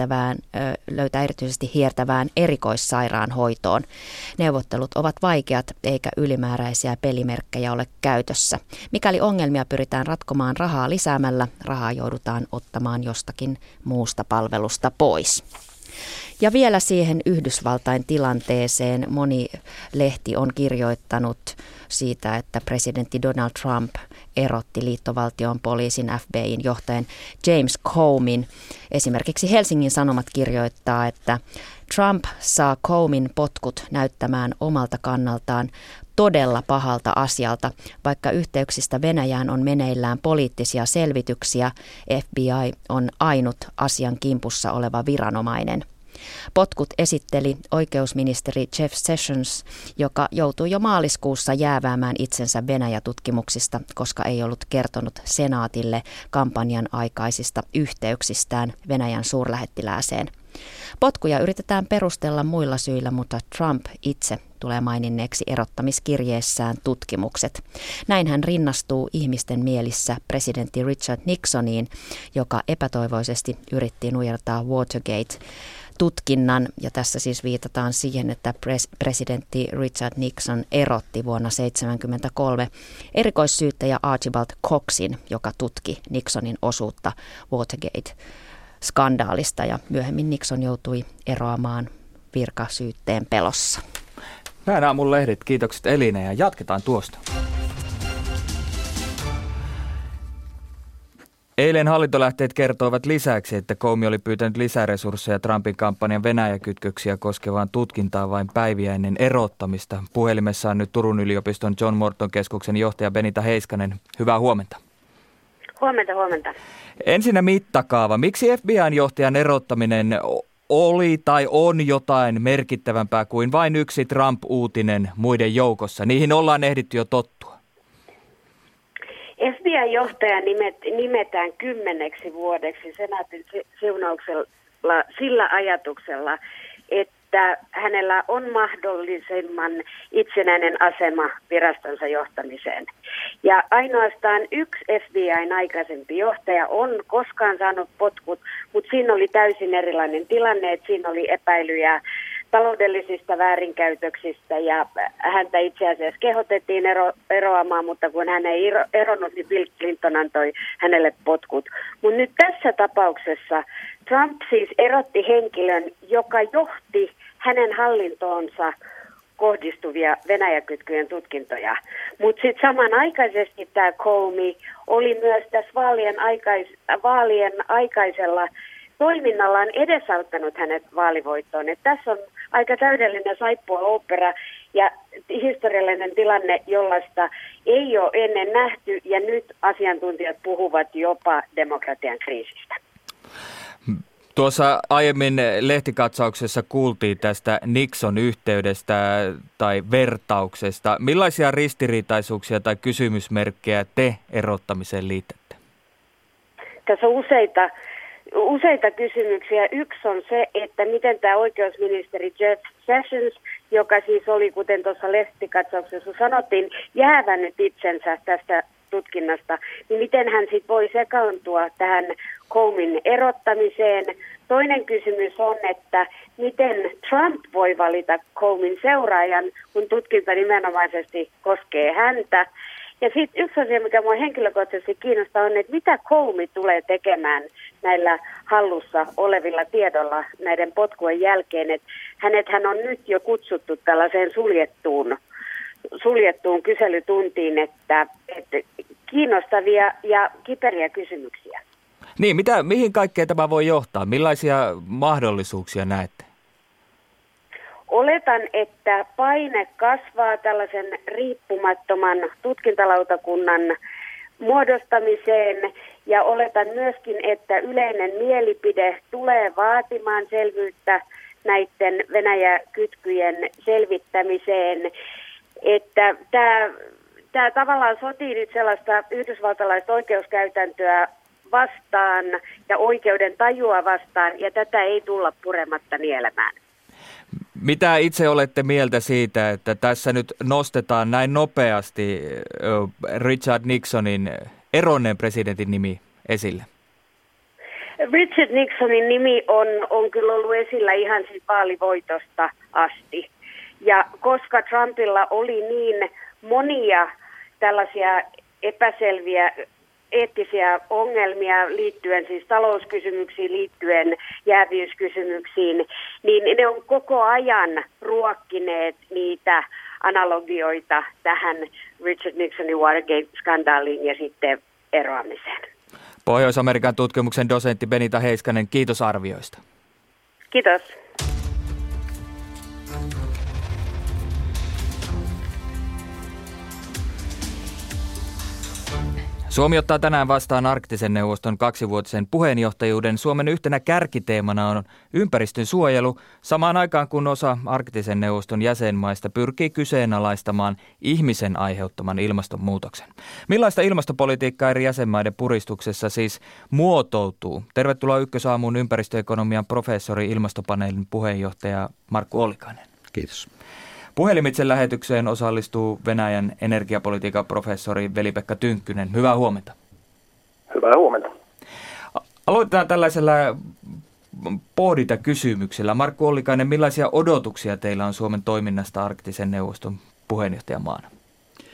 hiertävään erikoissairaanhoitoon. Neuvottelut ovat vaikeat eikä ylimääräisiä pelimerkkejä ole käytössä. Mikäli ongelmia pyritään ratkomaan rahaa lisäämällä, rahaa joudutaan ottamaan jostakin muusta palvelusta pois. Ja vielä siihen Yhdysvaltain tilanteeseen moni lehti on kirjoittanut siitä, että presidentti Donald Trump erotti liittovaltion poliisin FBI:n johtajan James Comeyn. Esimerkiksi Helsingin Sanomat kirjoittaa, että Trump saa Comeyn potkut näyttämään omalta kannaltaan todella pahalta asialta, vaikka yhteyksistä Venäjään on meneillään poliittisia selvityksiä. FBI on ainut asian kimpussa oleva viranomainen. Potkut esitteli oikeusministeri Jeff Sessions, joka joutui jo maaliskuussa jääväämään itsensä Venäjä-tutkimuksista, koska ei ollut kertonut senaatille kampanjan aikaisista yhteyksistään Venäjän suurlähettilääseen. Potkuja yritetään perustella muilla syillä, mutta Trump itse tulee maininneeksi erottamiskirjeessään tutkimukset. Näin hän rinnastuu ihmisten mielissä presidentti Richard Nixoniin, joka epätoivoisesti yritti nujertaa Watergate-tutkinnan. Ja tässä siis viitataan siihen, että presidentti Richard Nixon erotti vuonna 1973 erikoissyyttäjä Archibald Coxin, joka tutki Nixonin osuutta Watergate skandaalista ja myöhemmin Nixon joutui eroamaan virkasyytteen pelossa.
Näin aamun lehdit. Kiitokset Elina ja jatketaan tuosta. Eilen hallintolähteet kertoivat lisäksi, että Comey oli pyytänyt lisäresursseja Trumpin kampanjan Venäjä-kytköksiä koskevaan tutkintaan vain päiviä ennen erottamista. Puhelimessa on nyt Turun yliopiston John Morton -keskuksen johtaja Benita Heiskanen. Hyvää huomenta.
Huomenta.
Ensinnä mittakaava. Miksi FBI:n johtajan erottaminen oli tai on jotain merkittävämpää kuin vain yksi Trump-uutinen muiden joukossa? Niihin ollaan ehditty jo tottua.
FBI-johtaja nimetään 10 vuodeksi senaatin siunauksella sillä ajatuksella, että hänellä on mahdollisimman itsenäinen asema virastonsa johtamiseen. Ja ainoastaan yksi FBI:n aikaisempi johtaja on koskaan saanut potkut, mutta siinä oli täysin erilainen tilanne, että siinä oli epäilyjä taloudellisista väärinkäytöksistä ja häntä itse asiassa kehotettiin eroamaan, mutta kun hän ei eronnut, niin Bill Clinton antoi hänelle potkut. Mutta nyt tässä tapauksessa Trump siis erotti henkilön, joka johti hänen hallintoonsa kohdistuvia Venäjä-kytkyjen tutkintoja. Mutta sitten samanaikaisesti tämä Comey oli myös tässä vaalien aikaisella toiminnallaan edesauttanut hänet vaalivoittoon. Et tässä on aika täydellinen saippua opera ja historiallinen tilanne, jollaista ei ole ennen nähty ja nyt asiantuntijat puhuvat jopa demokratian kriisistä.
Tuossa aiemmin lehtikatsauksessa kuultiin tästä Nixon-yhteydestä tai vertauksesta. Millaisia ristiriitaisuuksia tai kysymysmerkkejä te erottamiseen liitätte?
Tässä on useita kysymyksiä. Yksi on se, että miten tämä oikeusministeri Jeff Sessions, joka siis oli, kuten tuossa lehtikatsauksessa sanottiin, jäävännyt itsensä tästä tutkinnasta, niin miten hän sitten voi sekaantua tähän Comeyn erottamiseen. Toinen kysymys on, että miten Trump voi valita Comeyn seuraajan, kun tutkinta nimenomaisesti koskee häntä. Ja sitten yksi asia, mikä minua henkilökohtaisesti kiinnostaa, on, että mitä Comey tulee tekemään näillä hallussa olevilla tiedolla näiden potkujen jälkeen. Että hänethän on nyt jo kutsuttu tällaiseen suljettuun kyselytuntiin, että kiinnostavia ja kiperiä kysymyksiä.
Niin, mihin kaikkeen tämä voi johtaa? Millaisia mahdollisuuksia näette?
Oletan, että paine kasvaa tällaisen riippumattoman tutkintalautakunnan muodostamiseen ja oletan myöskin, että yleinen mielipide tulee vaatimaan selvyyttä näiden Venäjä-kytkyjen selvittämiseen, että tämä tavallaan sotii nyt sellaista yhdysvaltalaista oikeuskäytäntöä vastaan ja oikeuden tajua vastaan ja tätä ei tulla purematta nielemään.
Mitä itse olette mieltä siitä, että tässä nyt nostetaan näin nopeasti Richard Nixonin eronneen presidentin nimi esille?
Richard Nixonin nimi on kyllä ollut esillä ihan siitä vaalivoitosta asti. Ja koska Trumpilla oli niin monia tällaisia epäselviä eettisiä ongelmia liittyen siis talouskysymyksiin, liittyen jäävyyskysymyksiin, niin ne on koko ajan ruokkineet niitä analogioita tähän Richard Nixonin Watergate-skandaaliin ja sitten eroamiseen.
Pohjois-Amerikan tutkimuksen dosentti Benita Heiskanen, kiitos arvioista.
Kiitos.
Suomi ottaa tänään vastaan Arktisen neuvoston 2-vuotisen puheenjohtajuuden. Suomen yhtenä kärkiteemana on ympäristön suojelu, samaan aikaan kun osa Arktisen neuvoston jäsenmaista pyrkii kyseenalaistamaan ihmisen aiheuttaman ilmastonmuutoksen. Millaista ilmastopolitiikkaa eri jäsenmaiden puristuksessa siis muotoutuu? Tervetuloa Ykkösaamuun ympäristöekonomian professori, ilmastopaneelin puheenjohtaja Markku Ollikainen.
Kiitos.
Puhelimitse lähetykseen osallistuu Venäjän energiapolitiikan professori Veli-Pekka Tynkkynen. Hyvää huomenta.
Hyvää huomenta.
Aloitetaan tällaisella pohdintakysymyksellä. Markku Ollikainen, millaisia odotuksia teillä on Suomen toiminnasta Arktisen neuvoston puheenjohtajamaana?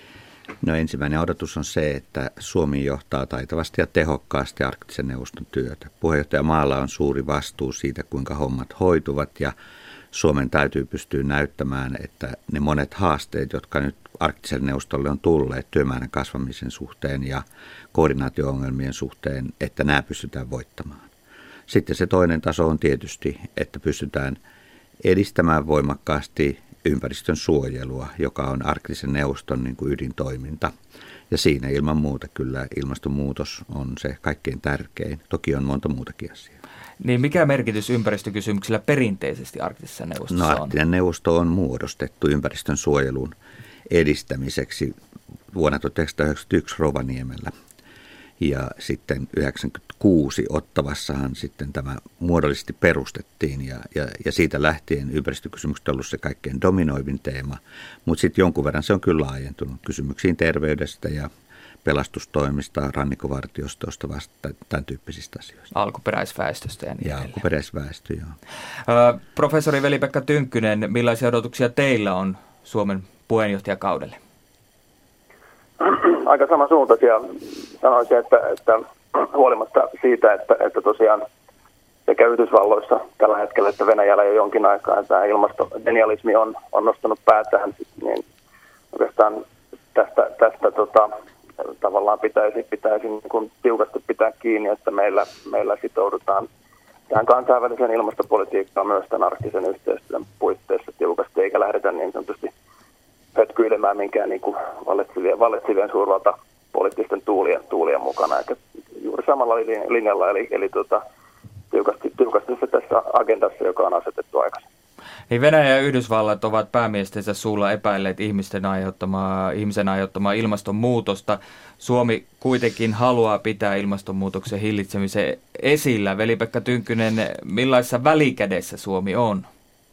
No ensimmäinen odotus on se, että Suomi johtaa taitavasti ja tehokkaasti Arktisen neuvoston työtä. Puheenjohtajamaalla on suuri vastuu siitä, kuinka hommat hoituvat ja Suomen täytyy pystyä näyttämään, että ne monet haasteet, jotka nyt Arktiselle neuvostolle on tulleet työmäärän kasvamisen suhteen ja koordinaatio-ongelmien suhteen, että nämä pystytään voittamaan. Sitten se toinen taso on tietysti, että pystytään edistämään voimakkaasti ympäristön suojelua, joka on Arktisen neuvoston niin kuin ydintoiminta. Ja siinä ilman muuta kyllä ilmastonmuutos on se kaikkein tärkein. Toki on monta muutakin asiaa.
Niin mikä merkitys ympäristökysymyksillä perinteisesti Arktisessa neuvostossa on?
Arktinen neuvosto on muodostettu ympäristön suojelun edistämiseksi vuonna 1991 Rovaniemellä. Ja sitten 1996 Ottawassahan sitten tämä muodollisesti perustettiin ja siitä lähtien ympäristökysymykset on ollut se kaikkein dominoivin teema. Mutta sitten jonkun verran se on kyllä laajentunut kysymyksiin terveydestä ja pelastustoimista, rannikkovartiostosta vasta tämän tyyppisistä asioista.
Alkuperäisväestöstä ja niin edelleen.
Alkuperäisväestö, joo.
Professori Veli-Pekka Tynkkynen, millaisia odotuksia teillä on Suomen puheenjohtajakaudelle?
Aika samansuuntaisia sanoisin, että huolimatta siitä, että tosiaan sekä Yhdysvalloissa tällä hetkellä että Venäjällä jo jonkin aikaa tämä ilmastodenialismi on nostanut päätään, niin oikeastaan tästä tavallaan pitäisi niin kuin tiukasti pitää kiinni, että meillä sitoudutaan tähän kansainväliseen ilmastopolitiikkaan myös tämän arktisen yhteistyön puitteissa tiukasti, eikä lähdetä niin sanotusti hötkyilemään minkään niin kuin vallitsevien suurvalta poliittisten tuulien mukana, eikä juuri samalla linjalla, eli tiukasti se tässä agendassa, joka on asetettu aikaisemmin.
Niin Venäjä ja Yhdysvallat ovat päämiestensä suulla epäilleet ihmisen aiheuttamaa ilmastonmuutosta. Suomi kuitenkin haluaa pitää ilmastonmuutoksen hillitsemisen esillä. Veli-Pekka Tynkkynen, millaisessa välikädessä Suomi on?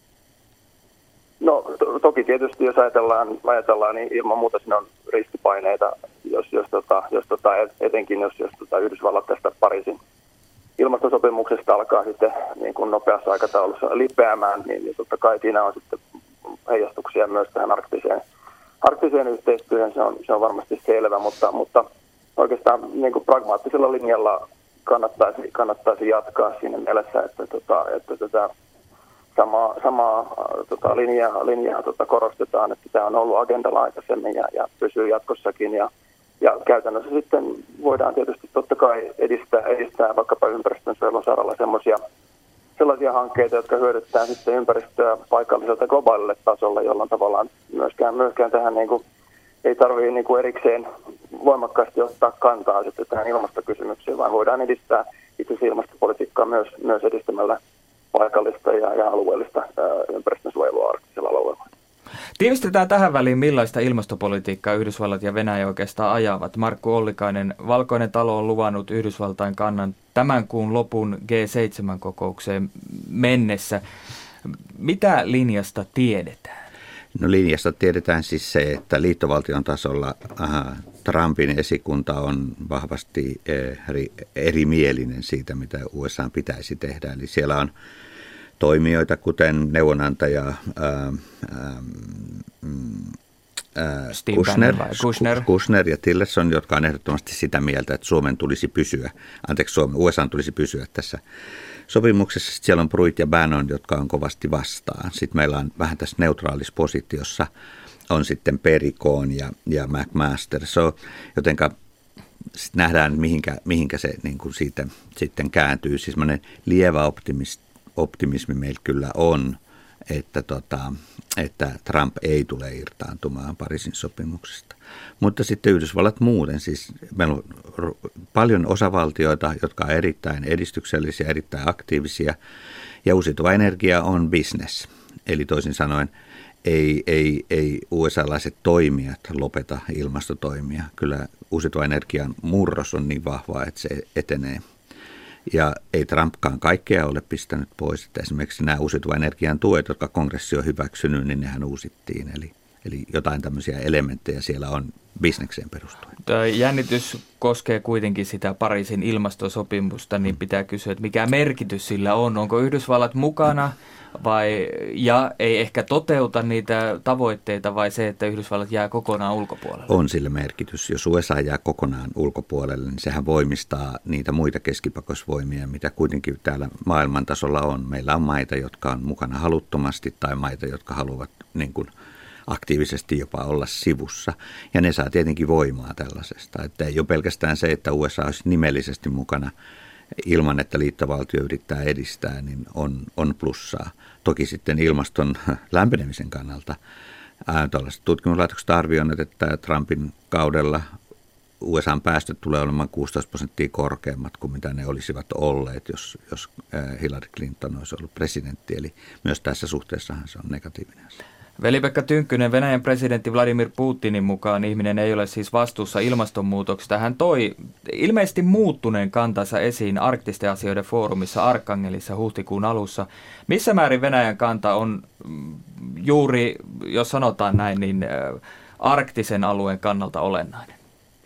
No toki tietysti, jos ajatellaan niin ilman muuta siinä on riskipaineita, etenkin jos Yhdysvallat tästä Pariisin ilmastosopimuksesta alkaa sitten niin kuin nopeassa aikataulussa lipeämään, niin totta kai siinä on sitten heijastuksia myös tähän arktiseen yhteistyöhön, se on varmasti selvä, mutta oikeastaan niin kuin pragmaattisella linjalla kannattaisi jatkaa siinä mielessä, että tätä samaa linjaa korostetaan, että tämä on ollut agendalla aikaisemmin ja pysyy jatkossakin ja käytännössä sitten voidaan tietysti totta kai edistää vaikkapa ympäristönsuojelun saralla sellaisia hankkeita, jotka hyödyttää sitten ympäristöä paikalliselta globaalille tasolle, jolloin tavallaan myöskään tähän niin kuin, ei tarvitse niin kuin erikseen voimakkaasti ottaa kantaa sitten tähän ilmastokysymykseen, vaan voidaan edistää itse asiassa ilmastopolitiikkaa myös edistämällä paikallista ja alueellista ympäristönsuojelua arktisella alueella.
Tiivistetään tähän väliin, millaista ilmastopolitiikkaa Yhdysvallat ja Venäjä oikeastaan ajavat. Markku Ollikainen, Valkoinen talo on luvannut Yhdysvaltain kannan tämän kuun lopun G7-kokoukseen mennessä. Mitä linjasta tiedetään?
No linjasta tiedetään siis se, että liittovaltion tasolla Trumpin esikunta on vahvasti erimielinen siitä, mitä USA pitäisi tehdä. Eli siellä on toimijoita, kuten Kushner ja Tillerson, jotka on ehdottomasti sitä mieltä, että USA tulisi pysyä tässä sopimuksessa. Sitten siellä on Pruitt ja Bannon, jotka on kovasti vastaan. Sitten meillä on vähän tässä neutraalissa positiossa on sitten Pericon ja McMaster. Jotenka sitten nähdään, mihinkä se niin kuin siitä sitten kääntyy. Siis semmoinen lievä optimismi meillä kyllä on, että Trump ei tule irtaantumaan Pariisin sopimuksesta. Mutta sitten Yhdysvallat muuten, siis meillä on paljon osavaltioita, jotka on erittäin edistyksellisiä, erittäin aktiivisia, ja uusiutuva energia on business. Eli toisin sanoen ei USA-laiset toimijat lopeta ilmastotoimia. Kyllä uusiutuva energian murros on niin vahvaa, että se etenee. Ja ei Trumpkaan kaikkea ole pistänyt pois. Että esimerkiksi nämä uusiutuvan energian tuet, jotka kongressi on hyväksynyt, niin nehän uusittiin. Eli jotain tämmöisiä elementtejä siellä on bisnekseen perustuen.
Jännitys koskee kuitenkin sitä Pariisin ilmastosopimusta, niin pitää kysyä, että mikä merkitys sillä on? Onko Yhdysvallat mukana? ja ei ehkä toteuta niitä tavoitteita, vai se, että Yhdysvallat jää kokonaan ulkopuolelle?
On sillä merkitys. Jos USA jää kokonaan ulkopuolelle, niin sehän voimistaa niitä muita keskipakosvoimia, mitä kuitenkin täällä maailman tasolla on. Meillä on maita, jotka on mukana haluttomasti tai maita, jotka haluavat niin kuin aktiivisesti jopa olla sivussa. Ja ne saa tietenkin voimaa tällaisesta. Että ei ole pelkästään se, että USA olisi nimellisesti mukana ilman, että liittovaltio yrittää edistää, niin on plussaa. Toki sitten ilmaston lämpenemisen kannalta tällaiset tutkimuslaitokset arvioivat, että Trumpin kaudella USA:n päästöt tulee olemaan 16% korkeammat kuin mitä ne olisivat olleet, jos Hillary Clinton olisi ollut presidentti. Eli myös tässä suhteessahan se on negatiivinen asia.
Veli-Pekka Tynkkynen, Venäjän presidentti Vladimir Putinin mukaan ihminen ei ole siis vastuussa ilmastonmuutoksesta. Hän toi ilmeisesti muuttuneen kantansa esiin arktisten asioiden foorumissa Arkangelissa huhtikuun alussa. Missä määrin Venäjän kanta on juuri, jos sanotaan näin, niin arktisen alueen kannalta olennainen?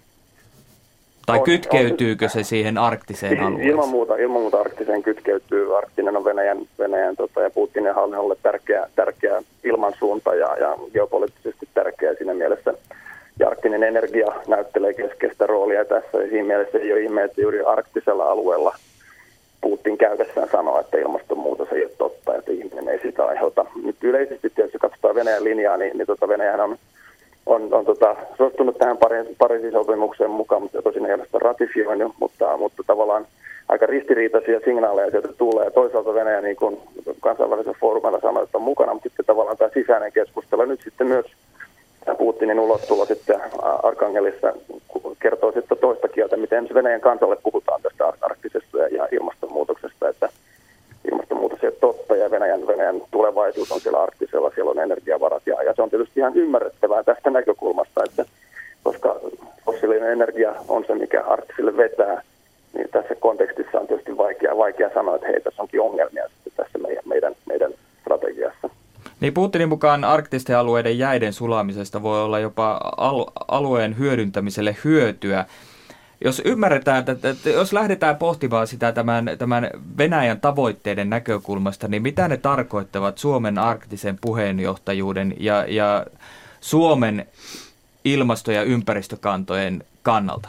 Tai kytkeytyykö se siihen arktiseen alueeseen?
Ilman muuta arktiseen kytkeytyy. Arktinen on Venäjän ja Putinin hallinnolle tärkeä ilmansuunta ja geopoliittisesti tärkeä siinä mielessä. Ja arktinen energia näyttelee keskeistä roolia tässä. Ja siinä mielessä ei ole ihme, että juuri arktisella alueella Putin käydessään sanoo, että ilmastonmuutos ei ole totta, että ihminen ei sitä aiheuta. Nyt yleisesti tietysti katsotaan Venäjän linjaa, niin Venäjähän on suostunut tähän Pariisin sopimukseen mukaan, mutta tosin ei ole sitä ratifioinut, mutta tavallaan aika ristiriitaisia signaaleja sieltä tulee. Toisaalta Venäjä niin kuin kansainvälisellä foorumilla sanoi, että on mukana, mutta sitten tavallaan tämä sisäinen keskustelu nyt sitten myös Putinin ulostulo sitten Arkangelissa kertoo sitten toista kieltä, miten Venäjän kansalle puhutaan tästä arktisesta ja ilmastonmuutoksesta, että ilmastonmuutos ei ole totta ja Venäjän tulevaisuus on siellä arktisella, siellä on energiavarat ja se on tietysti ihan ymmärrettävää tästä näkökulmasta, että koska fossiilinen energia on se, mikä arktiselle vetää, niin tässä kontekstissa on tietysti vaikea sanoa, että hei, tässä onkin ongelmia tässä meidän strategiassa.
Niin Putinin mukaan arktisten alueiden jäiden sulamisesta voi olla jopa alueen hyödyntämiselle hyötyä. Jos ymmärretään, että jos lähdetään pohtimaan sitä tämän Venäjän tavoitteiden näkökulmasta, niin mitä ne tarkoittavat Suomen arktisen puheenjohtajuuden ja Suomen ilmasto- ja ympäristökantojen kannalta?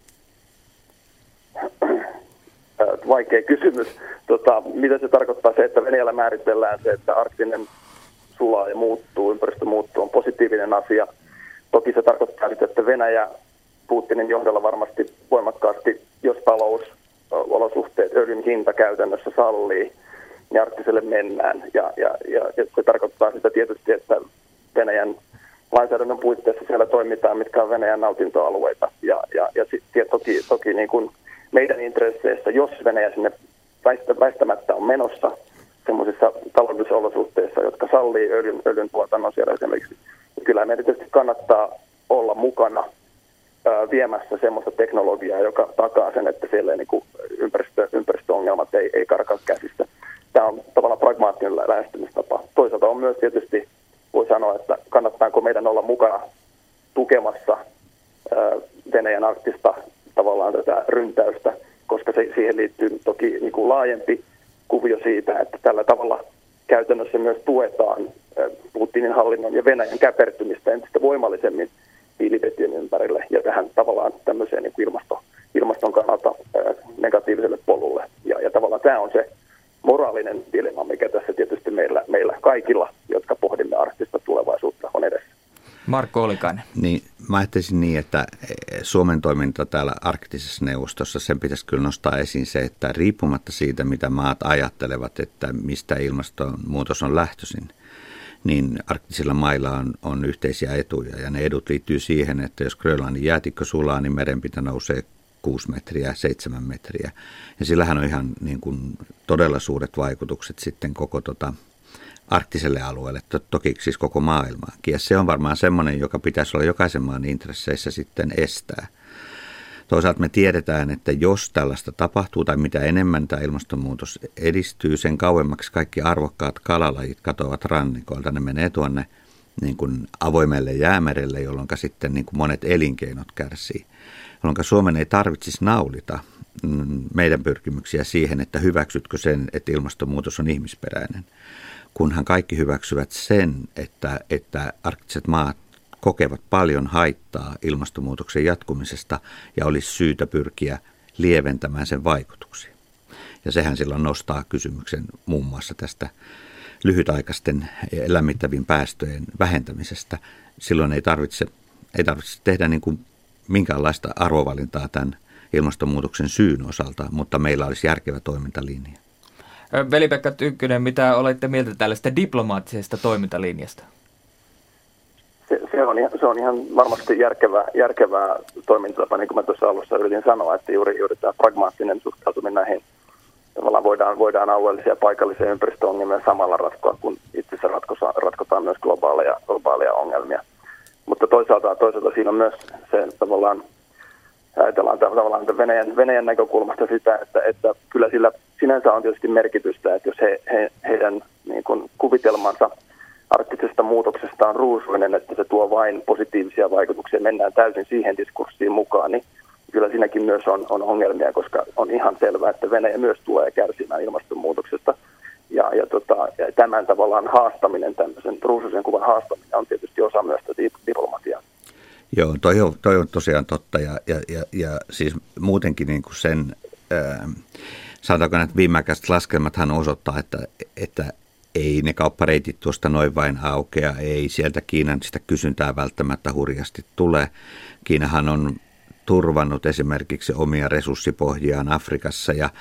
Vaikea kysymys. Mitä se tarkoittaa se, että Venäjällä määritellään se, että arktinen sulaa ja muuttuu, ympäristö muuttuu, on positiivinen asia. Toki se tarkoittaa sitä, että Venäjä Putinin johdolla varmasti voimakkaasti, jos talousolosuhteet, öljyn hinta käytännössä sallii, niin arktiselle mennään. Ja se tarkoittaa sitä tietysti, että Venäjän lainsäädännön puitteissa siellä toimitaan, mitkä on Venäjän nautintoalueita. Ja toki niin kuin meidän intresseissä, jos Venäjä sinne väistämättä on menossa semmoisissa taloudellisissa olosuhteissa, jotka sallii öljyn tuotannon siellä esimerkiksi, niin kyllä meidän tietysti kannattaa olla mukana viemässä semmoista teknologiaa, joka takaa sen, että siellä niin kuin ympäristöongelmat ei karkaa käsistä. Tämä on tavallaan pragmaattinen lähestymistapa. Toisaalta on myös tietysti, voi sanoa, että kannattaako meidän olla mukana tukemassa Venäjän arktista tavallaan tätä ryntäystä, koska siihen liittyy toki niin kuin laajempi kuvio siitä, että tällä tavalla käytännössä myös tuetaan Putinin hallinnon ja Venäjän käpertymistä entistä voimallisemmin hiilivetien ympärille ja tähän tavallaan tämmöiseen niin kuin ilmaston kannalta negatiiviselle polulle. Ja tavallaan tämä on se moraalinen dilemma, mikä tässä tietysti meillä kaikilla, jotka pohdimme arktista tulevaisuutta, on edessä.
Markku Ollikainen.
Niin, mä ajattelisin niin, että Suomen toiminta täällä arktisessa neuvostossa, sen pitäisi kyllä nostaa esiin se, että riippumatta siitä, mitä maat ajattelevat, että mistä ilmastonmuutos on lähtöisin, niin arktisilla mailla on yhteisiä etuja ja ne edut liittyy siihen, että jos Grönlannin jäätikkö sulaa, niin merenpinta nousee 6 metriä, 7 metriä. Ja sillähän on ihan niin kuin todella suuret vaikutukset sitten koko arktiselle alueelle, toki siis koko maailmaankin. Ja se on varmaan semmoinen, joka pitäisi olla jokaisen maan intresseissä sitten estää. Toisaalta me tiedetään, että jos tällaista tapahtuu tai mitä enemmän tämä ilmastonmuutos edistyy, sen kauemmaksi kaikki arvokkaat kalalajit katoavat rannikoilta. Ne menee tuonne niin kuin avoimelle jäämerelle, jolloin sitten niin kuin monet elinkeinot kärsii. Jolloin Suomen ei tarvitsisi naulita meidän pyrkimyksiä siihen, että hyväksytkö sen, että ilmastonmuutos on ihmisperäinen. kunhan kaikki hyväksyvät sen, että arktiset maat kokevat paljon haittaa ilmastonmuutoksen jatkumisesta ja olisi syytä pyrkiä lieventämään sen vaikutuksia. Ja sehän silloin nostaa kysymyksen muun muassa tästä lyhytaikaisten lämmittävien päästöjen vähentämisestä. Silloin ei tarvitse tehdä niin kuin minkäänlaista arvovalintaa tämän ilmastonmuutoksen syyn osalta, mutta meillä olisi järkevä toimintalinja.
Veli-Pekka Tynkkynen, mitä olette mieltä tällaista diplomaattisesta toimintalinjasta?
Se on ihan varmasti järkevää toimintatapa, niin kuin mä tuossa alussa yritin sanoa, että juuri tämä pragmaattinen suhtautuminen näihin tavallaan voidaan alueellisia ja paikallisia ympäristöongelmia samalla ratkoa, kun itse asiassa ratkotaan myös globaaleja ongelmia. Mutta toisaalta siinä on myös se tavallaan, ajatellaan tavallaan Venäjän näkökulmasta sitä, että kyllä sillä sinänsä on tietysti merkitystä, että jos heidän niin kuin kuvitelmansa arktisesta muutoksesta on ruusuinen, että se tuo vain positiivisia vaikutuksia, mennään täysin siihen diskurssiin mukaan, niin kyllä siinäkin myös on ongelmia, koska on ihan selvää, että Venäjä myös tulee kärsimään ilmastonmuutoksesta. Ja tämän tavallaan haastaminen, tämmöisen ruusuisen kuvan haastaminen on tietysti osa myös diplomatiaa.
Joo, toi on tosiaan totta ja siis muutenkin niin kuin sen, sanotaanko että viimeaikaiset laskelmathan osoittaa, että ei ne kauppareitit tuosta noin vain aukea, ei sieltä Kiinan sitä kysyntää välttämättä hurjasti tule. Kiinahan on turvannut esimerkiksi omia resurssipohjiaan Afrikassa ja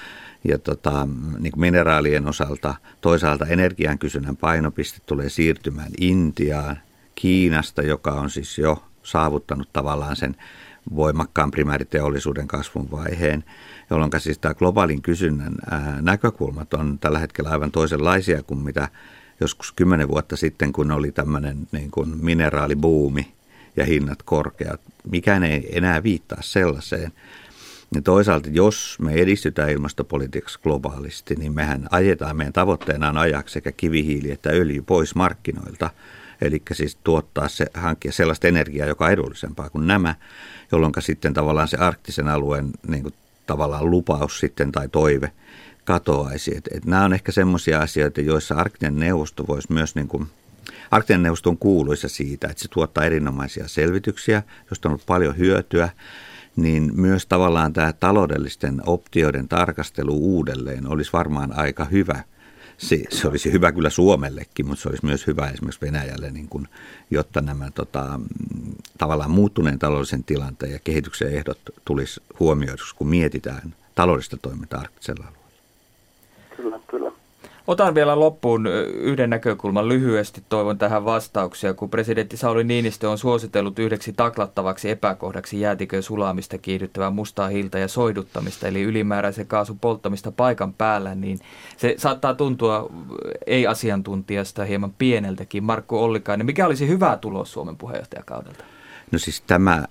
niin kuin mineraalien osalta. Toisaalta energian kysynnän painopiste tulee siirtymään Intiaan, Kiinasta, joka on siis jo saavuttanut tavallaan sen voimakkaan primääriteollisuuden kasvun vaiheen, jolloin siis tämä globaalin kysynnän näkökulmat on tällä hetkellä aivan toisenlaisia kuin mitä joskus 10 vuotta sitten, kun oli tämmöinen niin kuin mineraalibuumi ja hinnat korkeat. Mikään ei enää viittaa sellaiseen. Ja toisaalta, jos me edistytään ilmastopolitiikassa globaalisti, niin meidän tavoitteena on ajaa sekä kivihiili että öljy pois markkinoilta. Eli siis hankkia sellaista energiaa, joka on edullisempaa kuin nämä, jolloin sitten tavallaan se arktisen alueen niin kuin tavallaan lupaus sitten tai toive katoaisi. Et nämä on ehkä semmoisia asioita, joissa Arktinen neuvosto voisi myös, niin kuin, Arktinen neuvosto on kuuluisa siitä, että se tuottaa erinomaisia selvityksiä, josta on ollut paljon hyötyä, niin myös tavallaan tämä taloudellisten optioiden tarkastelu uudelleen olisi varmaan aika hyvä. Se olisi hyvä kyllä Suomellekin, mutta se olisi myös hyvä esimerkiksi Venäjälle, niin kuin, jotta nämä tavallaan muuttuneen taloudellisen tilanteen ja kehityksen ehdot tulisi huomioiduksi, kun mietitään taloudellista toimintaa arktisella alueella.
Kyllä.
Otan vielä loppuun yhden näkökulman lyhyesti, toivon tähän vastauksia, kun presidentti Sauli Niinistö on suositellut yhdeksi taklattavaksi epäkohdaksi jäätikön sulamista kiihdyttävää mustaa hiiltä ja soiduttamista, eli ylimääräisen kaasun polttamista paikan päällä, niin se saattaa tuntua ei-asiantuntijasta hieman pieneltäkin. Markku Ollikainen, mikä olisi hyvä tulos Suomen puheenjohtajakaudelta? No siis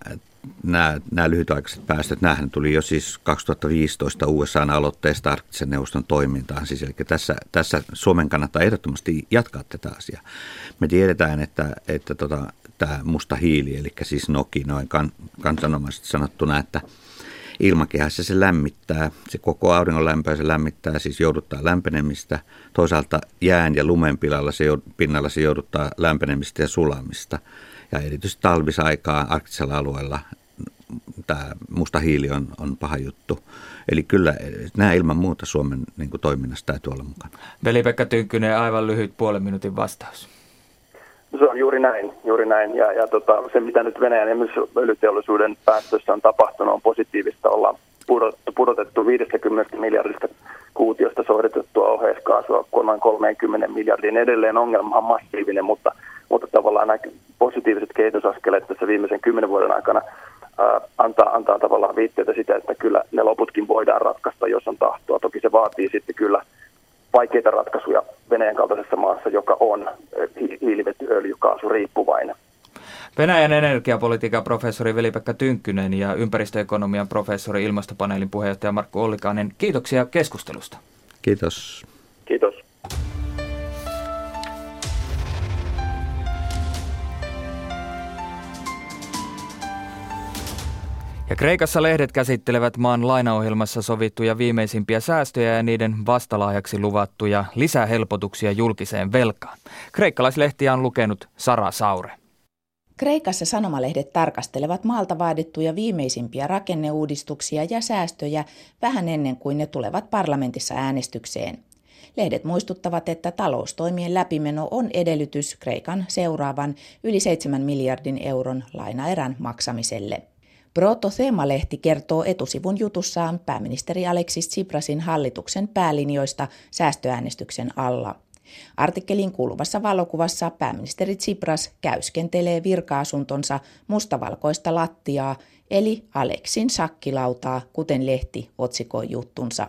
nämä lyhytaikaiset päästöt, näähän tuli jo siis 2015 USA:n aloitteesta Arktisen neuvoston toimintaan. Siis, eli tässä Suomen kannattaa ehdottomasti jatkaa tätä asiaa. Me tiedetään, että tämä musta hiili, eli siis NOki, noin kansanomaisesti sanottuna, että ilmakehässä se lämmittää, se koko auringon lämpöä se lämmittää, siis jouduttaa lämpenemistä. Toisaalta jään ja lumen pinnalla se jouduttaa lämpenemistä ja sulamista. Ja erityisesti talvisaikaa arktisella alueella tämä musta hiili on paha juttu. Eli kyllä nämä ilman muuta Suomen niin kuin toiminnassa täytyy olla mukana. Veli-Pekka Tynkkynen, aivan lyhyt puolen minuutin vastaus.
Se on juuri näin. Ja se, mitä nyt Venäjän öljyteollisuuden päästössä on tapahtunut, on positiivista. Ollaan pudotettu 50 miljardista kuutiosta suoritettua oheiskaasua noin 30 miljardiin. Edelleen ongelma on massiivinen, mutta tavallaan nämä positiiviset kehitysaskeleet tässä viimeisen 10 vuoden aikana antaa tavallaan viitteitä sitä, että kyllä ne loputkin voidaan ratkaista, jos on tahtoa. Toki se vaatii sitten kyllä vaikeita ratkaisuja Venäjän kaltaisessa maassa, joka on hiilivetyöljykaasu riippuvainen.
Venäjän energiapolitiikan professori Veli-Pekka Tynkkynen ja ympäristöekonomian professori ilmastopaneelin puheenjohtaja Markku Ollikainen. Kiitoksia keskustelusta.
Kiitos.
Kiitos.
Ja Kreikassa lehdet käsittelevät maan lainaohjelmassa sovittuja viimeisimpiä säästöjä ja niiden vastalahjaksi luvattuja lisähelpotuksia julkiseen velkaan. Kreikkalaislehtiä on lukenut Sara Saure.
Kreikassa sanomalehdet tarkastelevat maalta vaadittuja viimeisimpiä rakenneuudistuksia ja säästöjä vähän ennen kuin ne tulevat parlamentissa äänestykseen. Lehdet muistuttavat, että taloustoimien läpimeno on edellytys Kreikan seuraavan yli 7 miljardin euron lainaerän maksamiselle. Proto-Thema-lehti kertoo etusivun jutussaan pääministeri Alexis Tsiprasin hallituksen päälinjoista säästöäänestyksen alla. Artikkelin kuuluvassa valokuvassa pääministeri Tsipras käyskentelee virka-asuntonsa mustavalkoista lattiaa, eli Aleksin shakkilautaa, kuten lehti otsikoi juttunsa.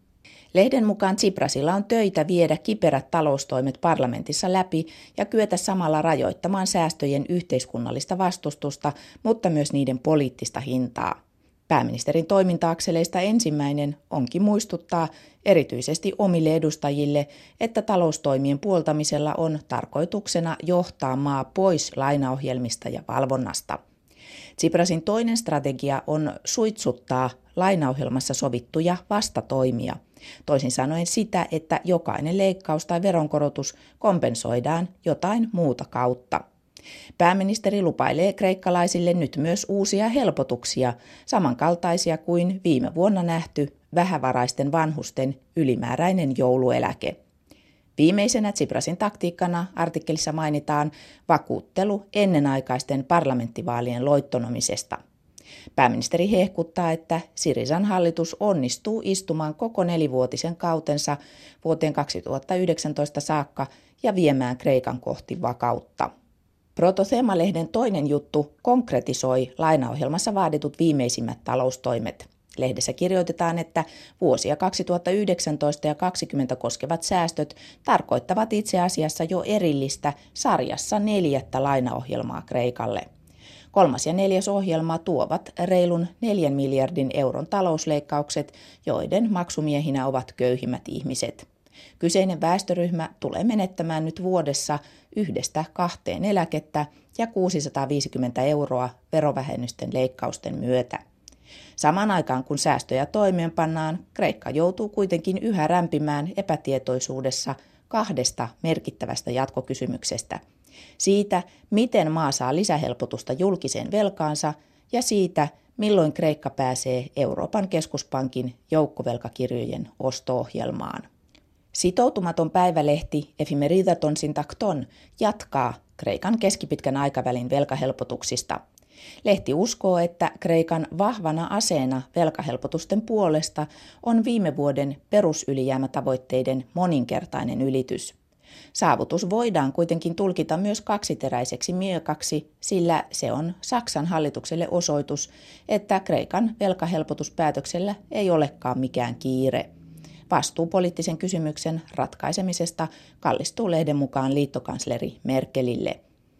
Lehden mukaan Tsiprasilla on töitä viedä kiperät taloustoimet parlamentissa läpi ja kyetä samalla rajoittamaan säästöjen yhteiskunnallista vastustusta, mutta myös niiden poliittista hintaa. Pääministerin toiminta-akseleista ensimmäinen onkin muistuttaa erityisesti omille edustajille, että taloustoimien puoltamisella on tarkoituksena johtaa maa pois lainaohjelmista ja valvonnasta. Tsiprasin toinen strategia on suitsuttaa lainaohjelmassa sovittuja vastatoimia. Toisin sanoen sitä, että jokainen leikkaus tai veronkorotus kompensoidaan jotain muuta kautta. Pääministeri lupailee kreikkalaisille nyt myös uusia helpotuksia, samankaltaisia kuin viime vuonna nähty vähävaraisten vanhusten ylimääräinen joulueläke. Viimeisenä Tsiprasin taktiikkana artikkelissa mainitaan vakuuttelu ennenaikaisten parlamenttivaalien loittonomisesta. Pääministeri hehkuttaa, että Syrizan hallitus onnistuu istumaan koko 4-vuotisen kautensa vuoteen 2019 saakka ja viemään Kreikan kohti vakautta. Proto-Thema-lehden toinen juttu konkretisoi lainaohjelmassa vaaditut viimeisimmät taloustoimet. Lehdessä kirjoitetaan, että vuosia 2019 ja 2020 koskevat säästöt tarkoittavat itse asiassa jo erillistä sarjassa 4. lainaohjelmaa Kreikalle. 3. ja 4. ohjelma tuovat reilun 4 miljardin euron talousleikkaukset, joiden maksumiehinä ovat köyhimmät ihmiset. Kyseinen väestöryhmä tulee menettämään nyt vuodessa 1-2 eläkettä ja 650 euroa verovähennysten leikkausten myötä. Samaan aikaan kun säästöjä toimeenpannaan, Kreikka joutuu kuitenkin yhä rämpimään epätietoisuudessa 2 merkittävästä jatkokysymyksestä. Siitä, miten maa saa lisähelpotusta julkiseen velkaansa ja siitä, milloin Kreikka pääsee Euroopan keskuspankin joukkovelkakirjojen osto-ohjelmaan. Sitoutumaton päivälehti Efimeridaton Syntakton jatkaa Kreikan keskipitkän aikavälin velkahelpotuksista. Lehti uskoo, että Kreikan vahvana aseena velkahelpotusten puolesta on viime vuoden perusylijäämätavoitteiden moninkertainen ylitys. Saavutus voidaan kuitenkin tulkita myös kaksiteräiseksi miekaksi, sillä se on Saksan hallitukselle osoitus, että Kreikan velkahelpotuspäätöksellä ei olekaan mikään kiire. Vastuu poliittisen kysymyksen ratkaisemisesta kallistuu lehden mukaan liittokansleri Merkelille.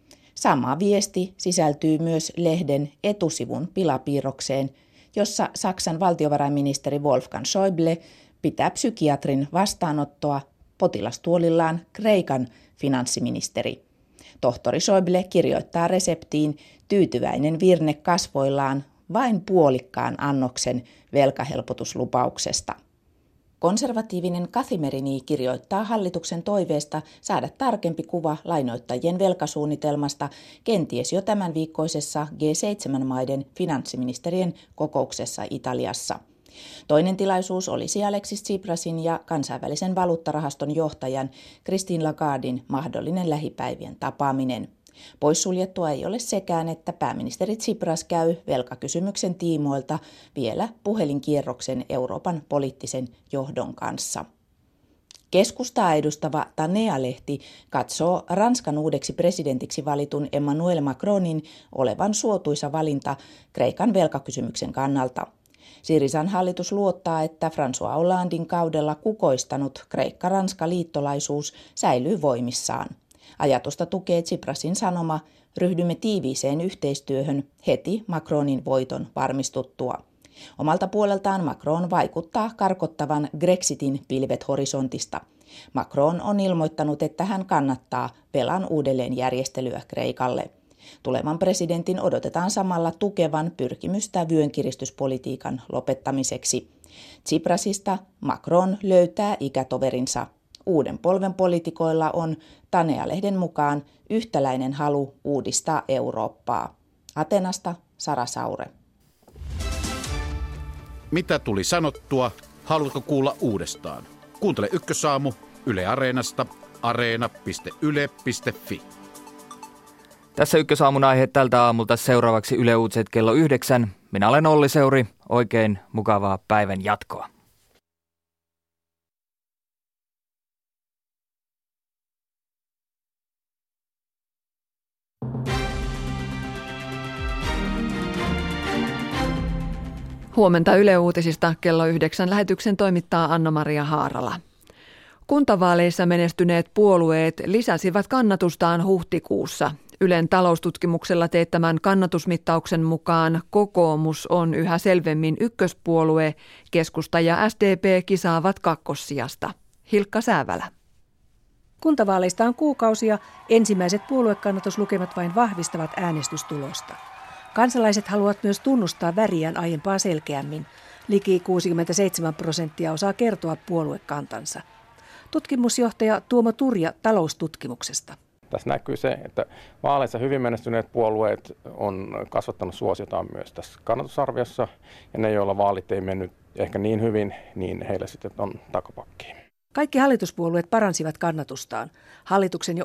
Sama viesti sisältyy myös lehden etusivun pilapiirrokseen, jossa Saksan valtiovarainministeri Wolfgang Schäuble pitää psykiatrin vastaanottoa potilastuolillaan Kreikan finanssiministeri. Tohtori Schäuble kirjoittaa reseptiin tyytyväinen virne kasvoillaan vain puolikkaan annoksen velkahelpotuslupauksesta. Konservatiivinen Kathimerini kirjoittaa hallituksen toiveesta saada tarkempi kuva lainoittajien velkasuunnitelmasta kenties jo tämän viikkoisessa G7-maiden finanssiministerien kokouksessa Italiassa. Toinen tilaisuus olisi Alexis Tsiprasin ja kansainvälisen valuuttarahaston johtajan Christine Lagardin mahdollinen lähipäivien tapaaminen. Poissuljettua ei ole sekään, että pääministeri Tsipras käy velkakysymyksen tiimoilta vielä puhelinkierroksen Euroopan poliittisen johdon kanssa. Keskustaa edustava Tanea-lehti katsoo Ranskan uudeksi presidentiksi valitun Emmanuel Macronin olevan suotuisa valinta Kreikan velkakysymyksen kannalta. Syrizan hallitus luottaa, että François Hollandin kaudella kukoistanut Kreikka-Ranska-liittolaisuus säilyy voimissaan. Ajatusta tukee Tsiprasin sanoma, ryhdymme tiiviiseen yhteistyöhön heti Macronin voiton varmistuttua. Omalta puoleltaan Macron vaikuttaa karkottavan Grexitin pilvet horisontista. Macron on ilmoittanut, että hän kannattaa velan uudelleenjärjestelyä Kreikalle. Tulevan presidentin odotetaan samalla tukevan pyrkimystä vyönkiristyspolitiikan lopettamiseksi. Tsiprasista Macron löytää ikätoverinsa. Uuden polven poliitikoilla on Tanea-lehden mukaan yhtäläinen halu uudistaa Eurooppaa. Atenasta Sara Saure.
Mitä tuli sanottua? Haluatko kuulla uudestaan? Kuuntele Ykkösaamu Yle Areenasta, areena.yle.fi.
Tässä Ykkösaamun aihe tältä aamulta, seuraavaksi Yle Uutiset kello 9. Minä olen Olli Seuri. Oikein mukavaa päivän jatkoa.
Huomenta Yle Uutisista kello 9 lähetyksen toimittaa Anna-Maria Haarala. Kuntavaaleissa menestyneet puolueet lisäsivät kannatustaan huhtikuussa. Ylen taloustutkimuksella teettämän kannatusmittauksen mukaan kokoomus on yhä selvemmin ykköspuolue, keskusta ja SDP kisaavat kakkossijasta. Hilkka Säävälä.
Kuntavaaleista on kuukausia, ensimmäiset puoluekannatuslukemat vain vahvistavat äänestystulosta. Kansalaiset haluavat myös tunnustaa väriään aiempaa selkeämmin. Liki 67% osaa kertoa puoluekantansa. Tutkimusjohtaja Tuomo Turja taloustutkimuksesta.
Tässä näkyy se, että vaaleissa hyvin menestyneet puolueet on kasvattanut suosiotaan myös tässä kannatusarviossa. Ja ne, joilla vaalit ei mennyt ehkä niin hyvin, niin heille sitten on takapakkiin.
Kaikki hallituspuolueet paransivat kannatustaan. Hallituksen jo